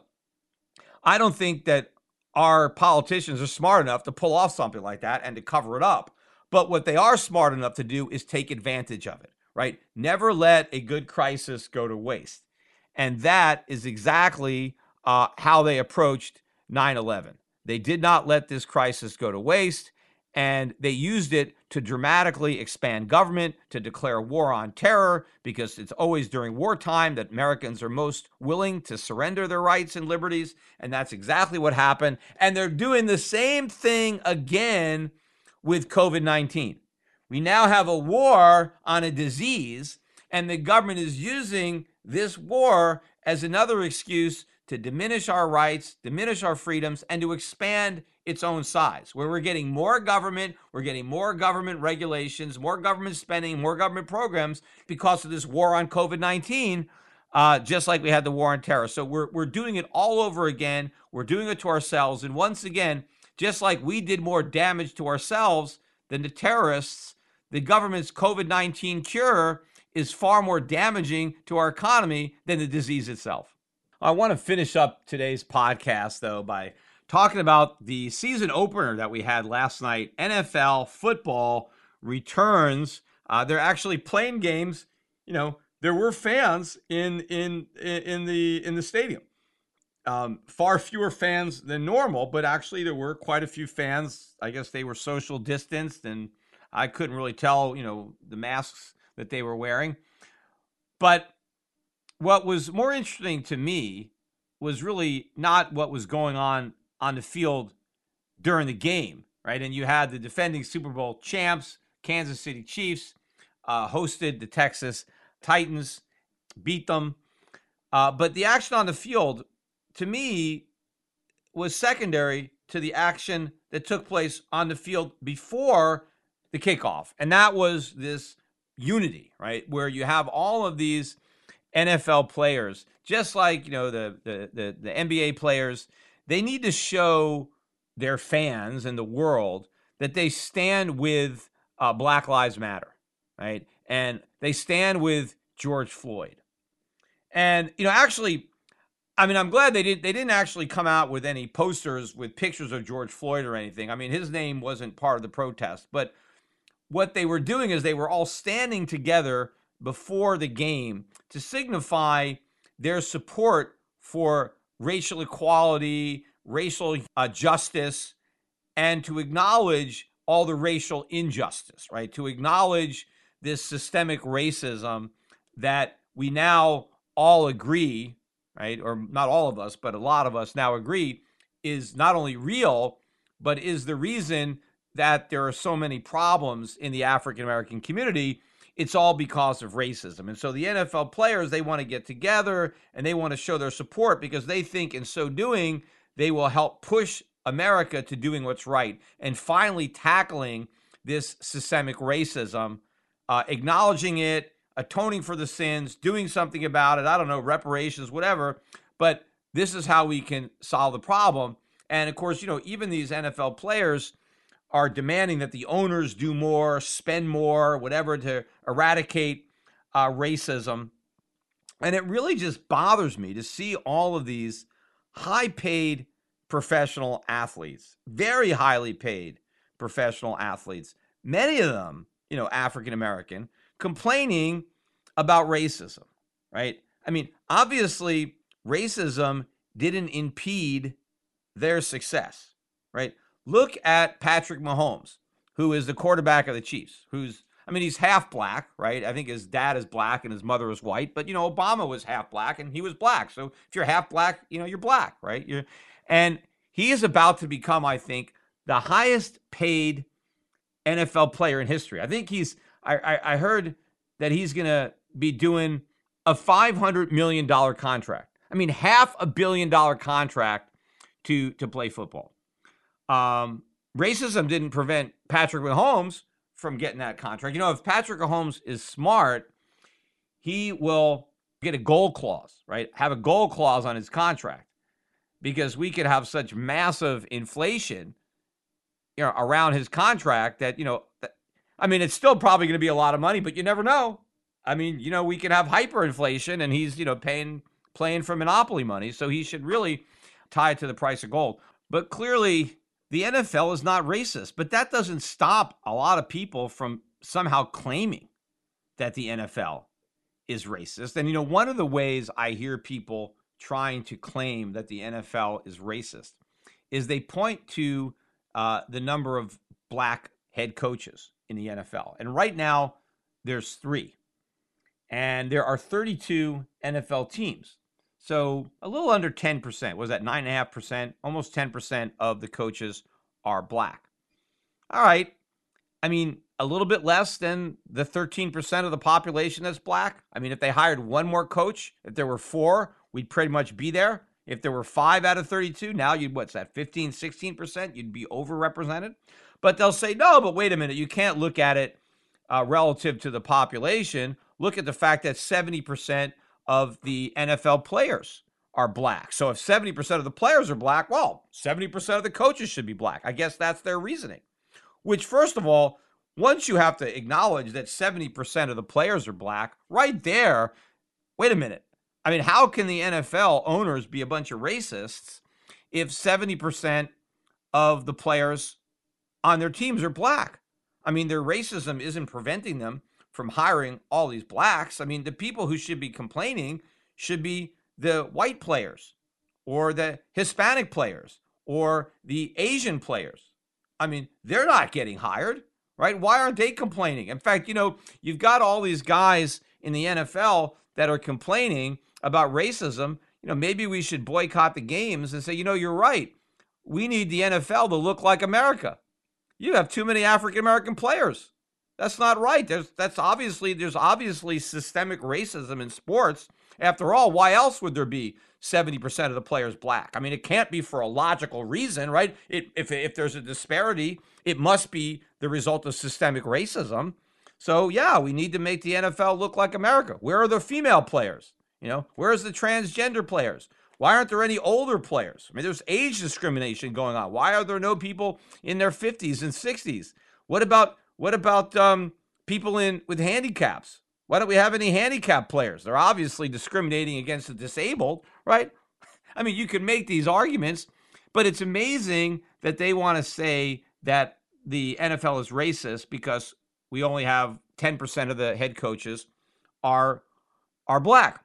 I don't think that our politicians are smart enough to pull off something like that and to cover it up. But what they are smart enough to do is take advantage of it, right? Never let a good crisis go to waste. And that is exactly how they approached 9/11. They did not let this crisis go to waste, and they used it to dramatically expand government, to declare war on terror, because it's always during wartime that Americans are most willing to surrender their rights and liberties, and that's exactly what happened. And they're doing the same thing again with COVID-19. We now have a war on a disease, and the government is using this war as another excuse to diminish our rights, diminish our freedoms, and to expand its own size, where we're getting more government, we're getting more government regulations, more government spending, more government programs because of this war on COVID-19, just like we had the war on terror. So we're doing it all over again. We're doing it to ourselves. And once again, just like we did more damage to ourselves than the terrorists, the government's COVID-19 cure is far more damaging to our economy than the disease itself. I want to finish up today's podcast, though, by talking about the season opener that we had last night. NFL football returns. They're actually playing games. You know, there were fans in the stadium. Far fewer fans than normal, but actually there were quite a few fans. I guess they were social distanced, and I couldn't really tell, the masks that they were wearing. But what was more interesting to me was really not what was going on the field during the game, right? And you had the defending Super Bowl champs, Kansas City Chiefs, hosted the Texas Titans, beat them. But the action on the field, to me, was secondary to the action that took place on the field before the kickoff. And that was this unity, right? Where you have all of these NFL players, just like, the NBA players, they need to show their fans and the world that they stand with Black Lives Matter, right? And they stand with George Floyd. And, actually, I'm glad they didn't actually come out with any posters with pictures of George Floyd or anything. His name wasn't part of the protest, but what they were doing is they were all standing together before the game to signify their support for racial equality, racial justice, and to acknowledge all the racial injustice, right? To acknowledge this systemic racism that we now all agree, right? Or not all of us, but a lot of us now agree is not only real, but is the reason that there are so many problems in the African American community. It's all because of racism. And so the NFL players, they want to get together and they want to show their support because they think in so doing, they will help push America to doing what's right and finally tackling this systemic racism, acknowledging it, atoning for the sins, doing something about it. I don't know, reparations, whatever. But this is how we can solve the problem. And of course, even these NFL players are demanding that the owners do more, spend more, whatever, to eradicate racism. And it really just bothers me to see all of these high-paid professional athletes, very highly paid professional athletes, many of them, African-American, complaining about racism, right? Obviously, racism didn't impede their success, right? Look at Patrick Mahomes, who is the quarterback of the Chiefs, he's half black, right? I think his dad is black and his mother is white, but, Obama was half black and he was black. So if you're half black, you're black, right? And he is about to become, I think, the highest paid NFL player in history. I think I heard that he's going to be doing a $500 million contract. $500 million contract to play football. Racism didn't prevent Patrick Mahomes from getting that contract. If Patrick Mahomes is smart, he will get a gold clause, right? Have a gold clause on his contract because we could have such massive inflation, around his contract that, it's still probably going to be a lot of money, but you never know. We could have hyperinflation and he's, playing for monopoly money. So he should really tie it to the price of gold. But clearly, the NFL is not racist, but that doesn't stop a lot of people from somehow claiming that the NFL is racist. And, one of the ways I hear people trying to claim that the NFL is racist is they point to the number of black head coaches in the NFL. And right now, there's 3. And there are 32 NFL teams. So a little under 10%, was that 9.5%? Almost 10% of the coaches are black. All right. A little bit less than the 13% of the population that's black. If they hired one more coach, if there were 4, we'd pretty much be there. If there were 5 out of 32, now what's that, 15, 16%? You'd be overrepresented. But they'll say, no, but wait a minute. You can't look at it relative to the population. Look at the fact that 70% of the NFL players are black. So if 70% of the players are black, well, 70% of the coaches should be black. I guess that's their reasoning. Which, first of all, once you have to acknowledge that 70% of the players are black, right there, wait a minute. I mean, how can the NFL owners be a bunch of racists if 70% of the players on their teams are black? I mean, their racism isn't preventing them from hiring all these blacks. I mean, the people who should be complaining should be the white players or the Hispanic players or the Asian players. I mean, they're not getting hired, right? Why aren't they complaining? In fact, you've got all these guys in the NFL that are complaining about racism. Maybe we should boycott the games and say, you're right. We need the NFL to look like America. You have too many African-American players. That's not right. There's obviously systemic racism in sports. After all, why else would there be 70% of the players black? I mean, it can't be for a logical reason, right? If there's a disparity, it must be the result of systemic racism. So, yeah, we need to make the NFL look like America. Where are the female players? Where's the transgender players? Why aren't there any older players? I mean, there's age discrimination going on. Why are there no people in their 50s and 60s? What about people with handicaps? Why don't we have any handicapped players? They're obviously discriminating against the disabled, right? I mean, you can make these arguments, but it's amazing that they want to say that the NFL is racist because we only have 10% of the head coaches are black.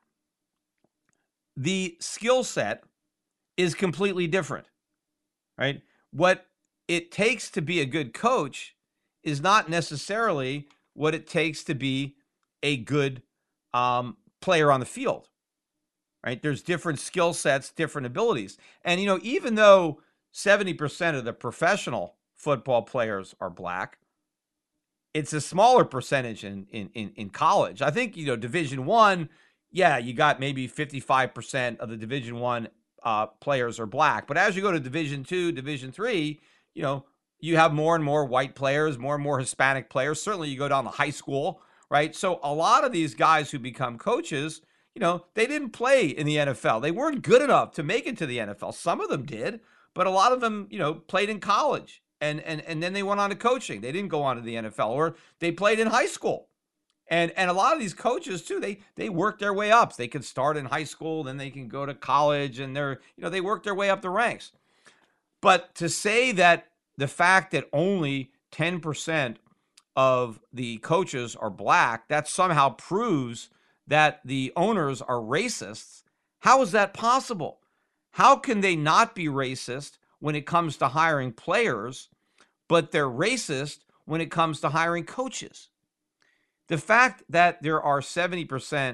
The skill set is completely different, right? What it takes to be a good coach is not necessarily what it takes to be a good player on the field, right? There's different skill sets, different abilities. And, even though 70% of the professional football players are black, it's a smaller percentage in college. I think, Division I, yeah, you got maybe 55% of the Division I players are black. But as you go to Division II, Division III, you have more and more white players, more and more Hispanic players. Certainly you go down to high school, right? So a lot of these guys who become coaches, they didn't play in the NFL. They weren't good enough to make it to the NFL. Some of them did, but a lot of them, played in college and then they went on to coaching. They didn't go on to the NFL, or they played in high school. And a lot of these coaches too, they work their way up. They can start in high school, then they can go to college, and they work their way up the ranks. But to say that the fact that only 10% of the coaches are black, that somehow proves that the owners are racists, how is that possible? How can they not be racist when it comes to hiring players, but they're racist when it comes to hiring coaches? The fact that there are 70%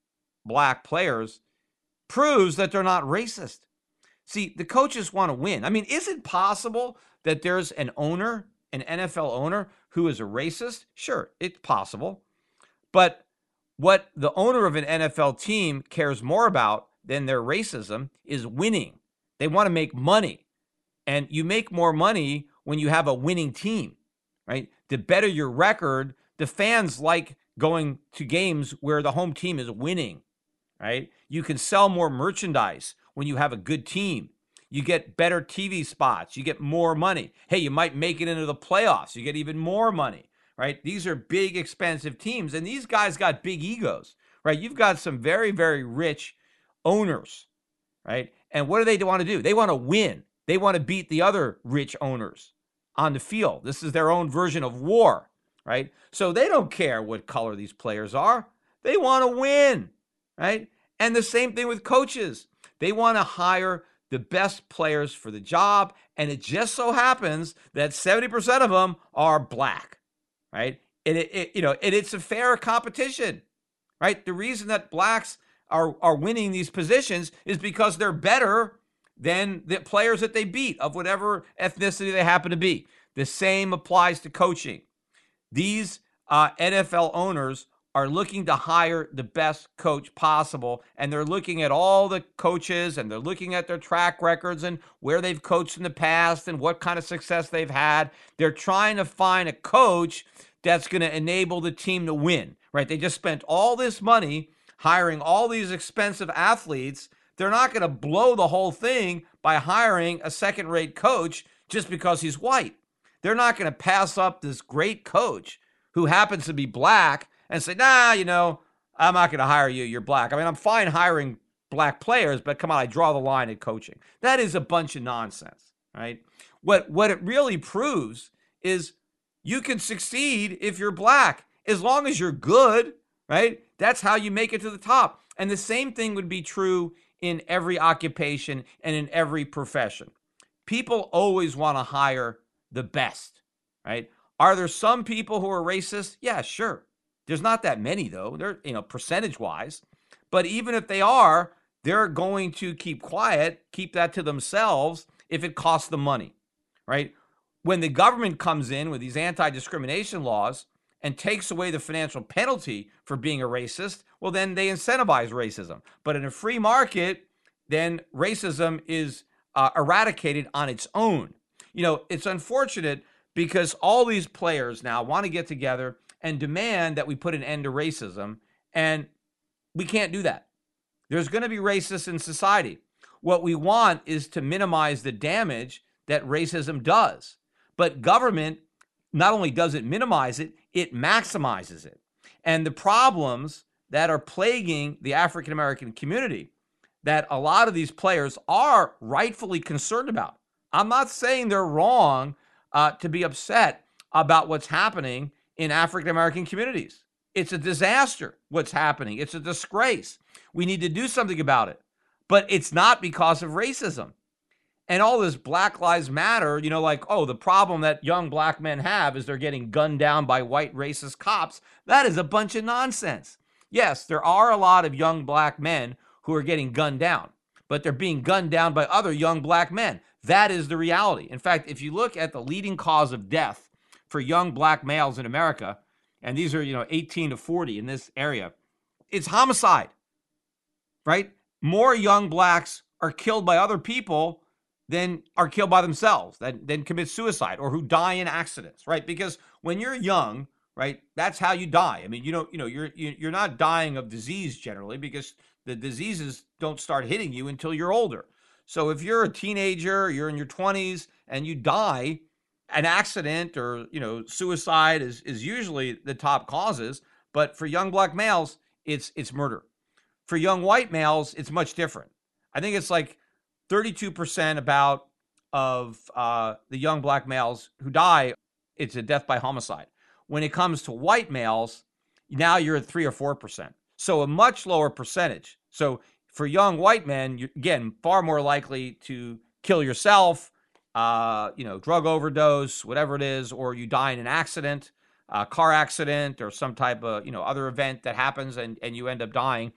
black players proves that they're not racist. See, the coaches want to win. I mean, is it possible that there's an owner, an NFL owner, who is a racist? Sure, it's possible. But what the owner of an NFL team cares more about than their racism is winning. They want to make money. And you make more money when you have a winning team, right? The better your record, the fans like going to games where the home team is winning, right? You can sell more merchandise when you have a good team. You get better TV spots. You get more money. Hey, you might make it into the playoffs. You get even more money, right? These are big, expensive teams, and these guys got big egos, right? You've got some very, very rich owners, right? And what do they want to do? They want to win. They want to beat the other rich owners on the field. This is their own version of war, right? So they don't care what color these players are. They want to win, right? And the same thing with coaches. They want to hire the best players for the job, and it just so happens that 70% of them are black, right? And it's a fair competition, right? The reason that blacks are winning these positions is because they're better than the players that they beat of whatever ethnicity they happen to be. The same applies to coaching. These NFL owners are looking to hire the best coach possible, and they're looking at all the coaches and they're looking at their track records and where they've coached in the past and what kind of success they've had. They're trying to find a coach that's going to enable the team to win, right? They just spent all this money hiring all these expensive athletes. They're not going to blow the whole thing by hiring a second-rate coach just because he's white. They're not going to pass up this great coach who happens to be black and say, nah, I'm not going to hire you. You're black. I mean, I'm fine hiring black players, but come on, I draw the line at coaching. That is a bunch of nonsense, right? What it really proves is you can succeed if you're black, as long as you're good, right? That's how you make it to the top. And the same thing would be true in every occupation and in every profession. People always want to hire the best, right? Are there some people who are racist? Yeah, sure. There's not that many, though. They're, percentage-wise. But even if they are, they're going to keep quiet, keep that to themselves if it costs them money, right? When the government comes in with these anti-discrimination laws and takes away the financial penalty for being a racist, well, then they incentivize racism. But in a free market, then racism is eradicated on its own. It's unfortunate because all these players now want to get together and demand that we put an end to racism, and we can't do that. There's going to be racists in society. What we want is to minimize the damage that racism does. But government not only does it minimize it, it maximizes it. And the problems that are plaguing the African American community that a lot of these players are rightfully concerned about. I'm not saying they're wrong to be upset about what's happening in African American communities. It's a disaster what's happening. It's a disgrace. We need to do something about it. But it's not because of racism. And all this Black Lives Matter, the problem that young black men have is they're getting gunned down by white racist cops. That is a bunch of nonsense. Yes, there are a lot of young black men who are getting gunned down, but they're being gunned down by other young black men. That is the reality. In fact, if you look at the leading cause of death for young black males in America, and these are, 18 to 40 in this area, it's homicide, right? More young blacks are killed by other people than are killed by themselves, than commit suicide or who die in accidents, right? Because when you're young, right, that's how you die. I mean, you're not dying of disease generally because the diseases don't start hitting you until you're older. So if you're a teenager, you're in your 20s and you die, an accident or, suicide is usually the top causes. But for young black males, it's murder. For young white males, it's much different. I think it's like 32% about of the young black males who die, it's a death by homicide. When it comes to white males, now you're at 3 or 4%. So a much lower percentage. So for young white men, you're, again, far more likely to kill yourself, drug overdose, whatever it is, or you die in an accident, car accident, or some type of, other event that happens and you end up dying.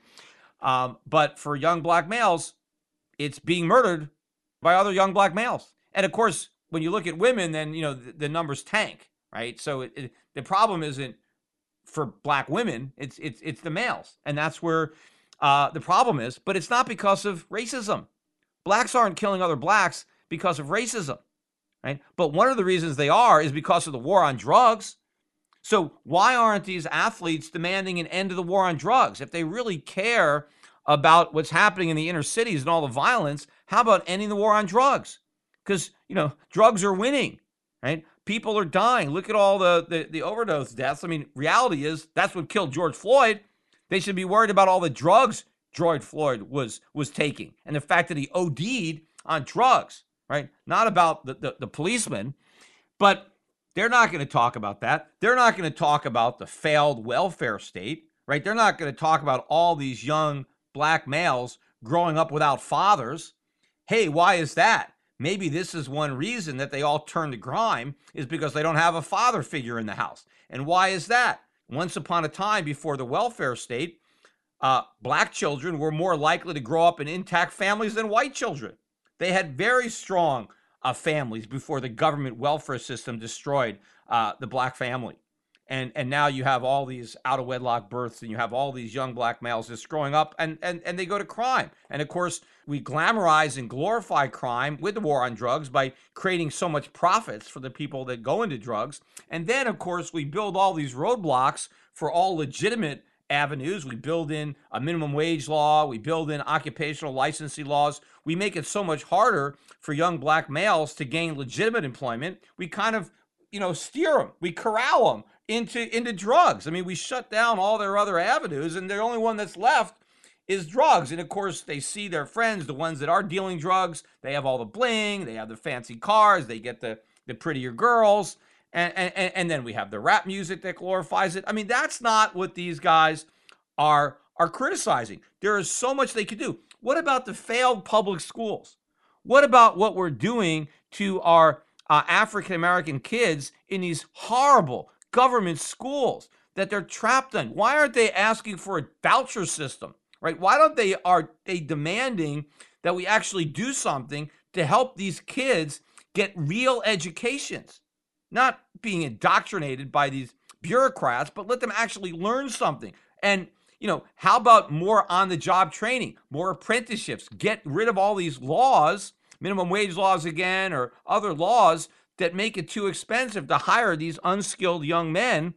But for young black males, it's being murdered by other young black males. And of course, when you look at women, then, the numbers tank, right? So the problem isn't for black women, it's the males. And that's where the problem is. But it's not because of racism. Blacks aren't killing other blacks because of racism, right? But one of the reasons they are is because of the war on drugs. So why aren't these athletes demanding an end to the war on drugs? If they really care about what's happening in the inner cities and all the violence, how about ending the war on drugs? Because, drugs are winning, right? People are dying. Look at all the overdose deaths. I mean, reality is that's what killed George Floyd. They should be worried about all the drugs George Floyd was taking and the fact that he OD'd on drugs, right? Not about the policeman, but they're not going to talk about that. They're not going to talk about the failed welfare state, right? They're not going to talk about all these young black males growing up without fathers. Hey, why is that? Maybe this is one reason that they all turn to crime is because they don't have a father figure in the house. And why is that? Once upon a time before the welfare state, black children were more likely to grow up in intact families than white children. They had very strong families before the government welfare system destroyed the black family. And now you have all these out of wedlock births, and you have all these young black males just growing up, and they go to crime. And of course, we glamorize and glorify crime with the war on drugs by creating so much profits for the people that go into drugs. And then, of course, we build all these roadblocks for all legitimate avenues. We build in a minimum wage law. We build in occupational licensing laws. We make it so much harder for young black males to gain legitimate employment. We kind of, steer them. We corral them into drugs. I mean, we shut down all their other avenues, and the only one that's left is drugs. And of course, they see their friends, the ones that are dealing drugs. They have all the bling. They have the fancy cars. They get the prettier girls. And then we have the rap music that glorifies it. I mean, that's not what these guys are criticizing. There is so much they could do. What about the failed public schools? What about what we're doing to our African-American kids in these horrible government schools that they're trapped in? Why aren't they asking for a voucher system, right? Why don't are they demanding that we actually do something to help these kids get real educations? Not being indoctrinated by these bureaucrats, but let them actually learn something. And, how about more on-the-job training, more apprenticeships? Get rid of all these laws, minimum wage laws again, or other laws that make it too expensive to hire these unskilled young men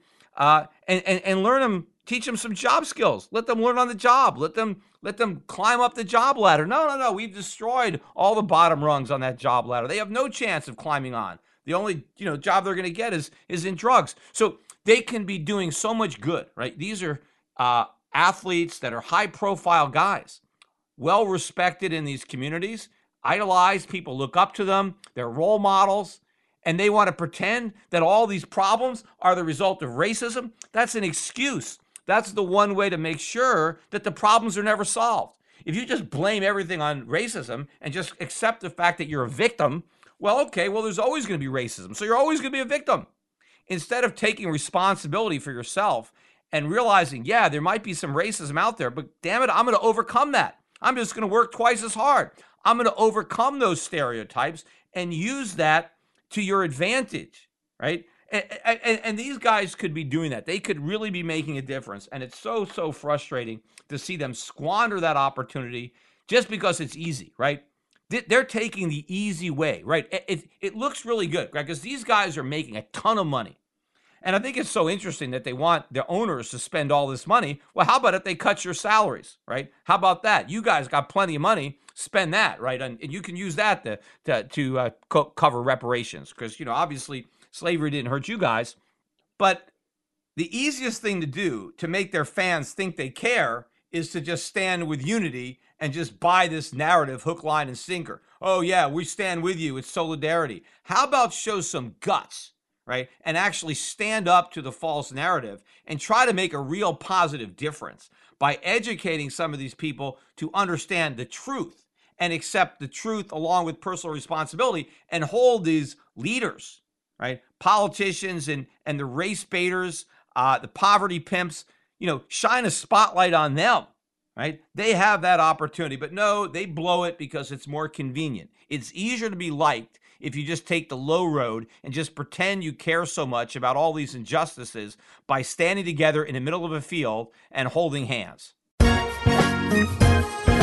and learn them, teach them some job skills. Let them learn on the job. Let them climb up the job ladder. No. We've destroyed all the bottom rungs on that job ladder. They have no chance of climbing on. The only, job they're going to get is in drugs. So they can be doing so much good, right? These are athletes that are high-profile guys, well-respected in these communities, idolized. People look up to them. They're role models. And they want to pretend that all these problems are the result of racism. That's an excuse. That's the one way to make sure that the problems are never solved. If you just blame everything on racism and just accept the fact that you're a victim, there's always going to be racism. So you're always going to be a victim. Instead of taking responsibility for yourself and realizing, there might be some racism out there, but damn it, I'm going to overcome that. I'm just going to work twice as hard. I'm going to overcome those stereotypes and use that to your advantage, right? And these guys could be doing that. They could really be making a difference. And it's so frustrating to see them squander that opportunity just because it's easy, right? They're taking the easy way, right? It looks really good, right? Because these guys are making a ton of money. And I think it's so interesting that they want their owners to spend all this money. Well, how about if they cut your salaries, right? How about that? You guys got plenty of money. Spend that, right? And you can use that to cover reparations. Because, obviously slavery didn't hurt you guys. But the easiest thing to do to make their fans think they care is to just stand with unity and just buy this narrative hook, line, and sinker. Oh, yeah, we stand with you. It's solidarity. How about show some guts, right? And actually stand up to the false narrative and try to make a real positive difference by educating some of these people to understand the truth and accept the truth along with personal responsibility and hold these leaders, right? Politicians and the race baiters, the poverty pimps, shine a spotlight on them. Right? They have that opportunity, but no, they blow it because it's more convenient. It's easier to be liked if you just take the low road and just pretend you care so much about all these injustices by standing together in the middle of a field and holding hands.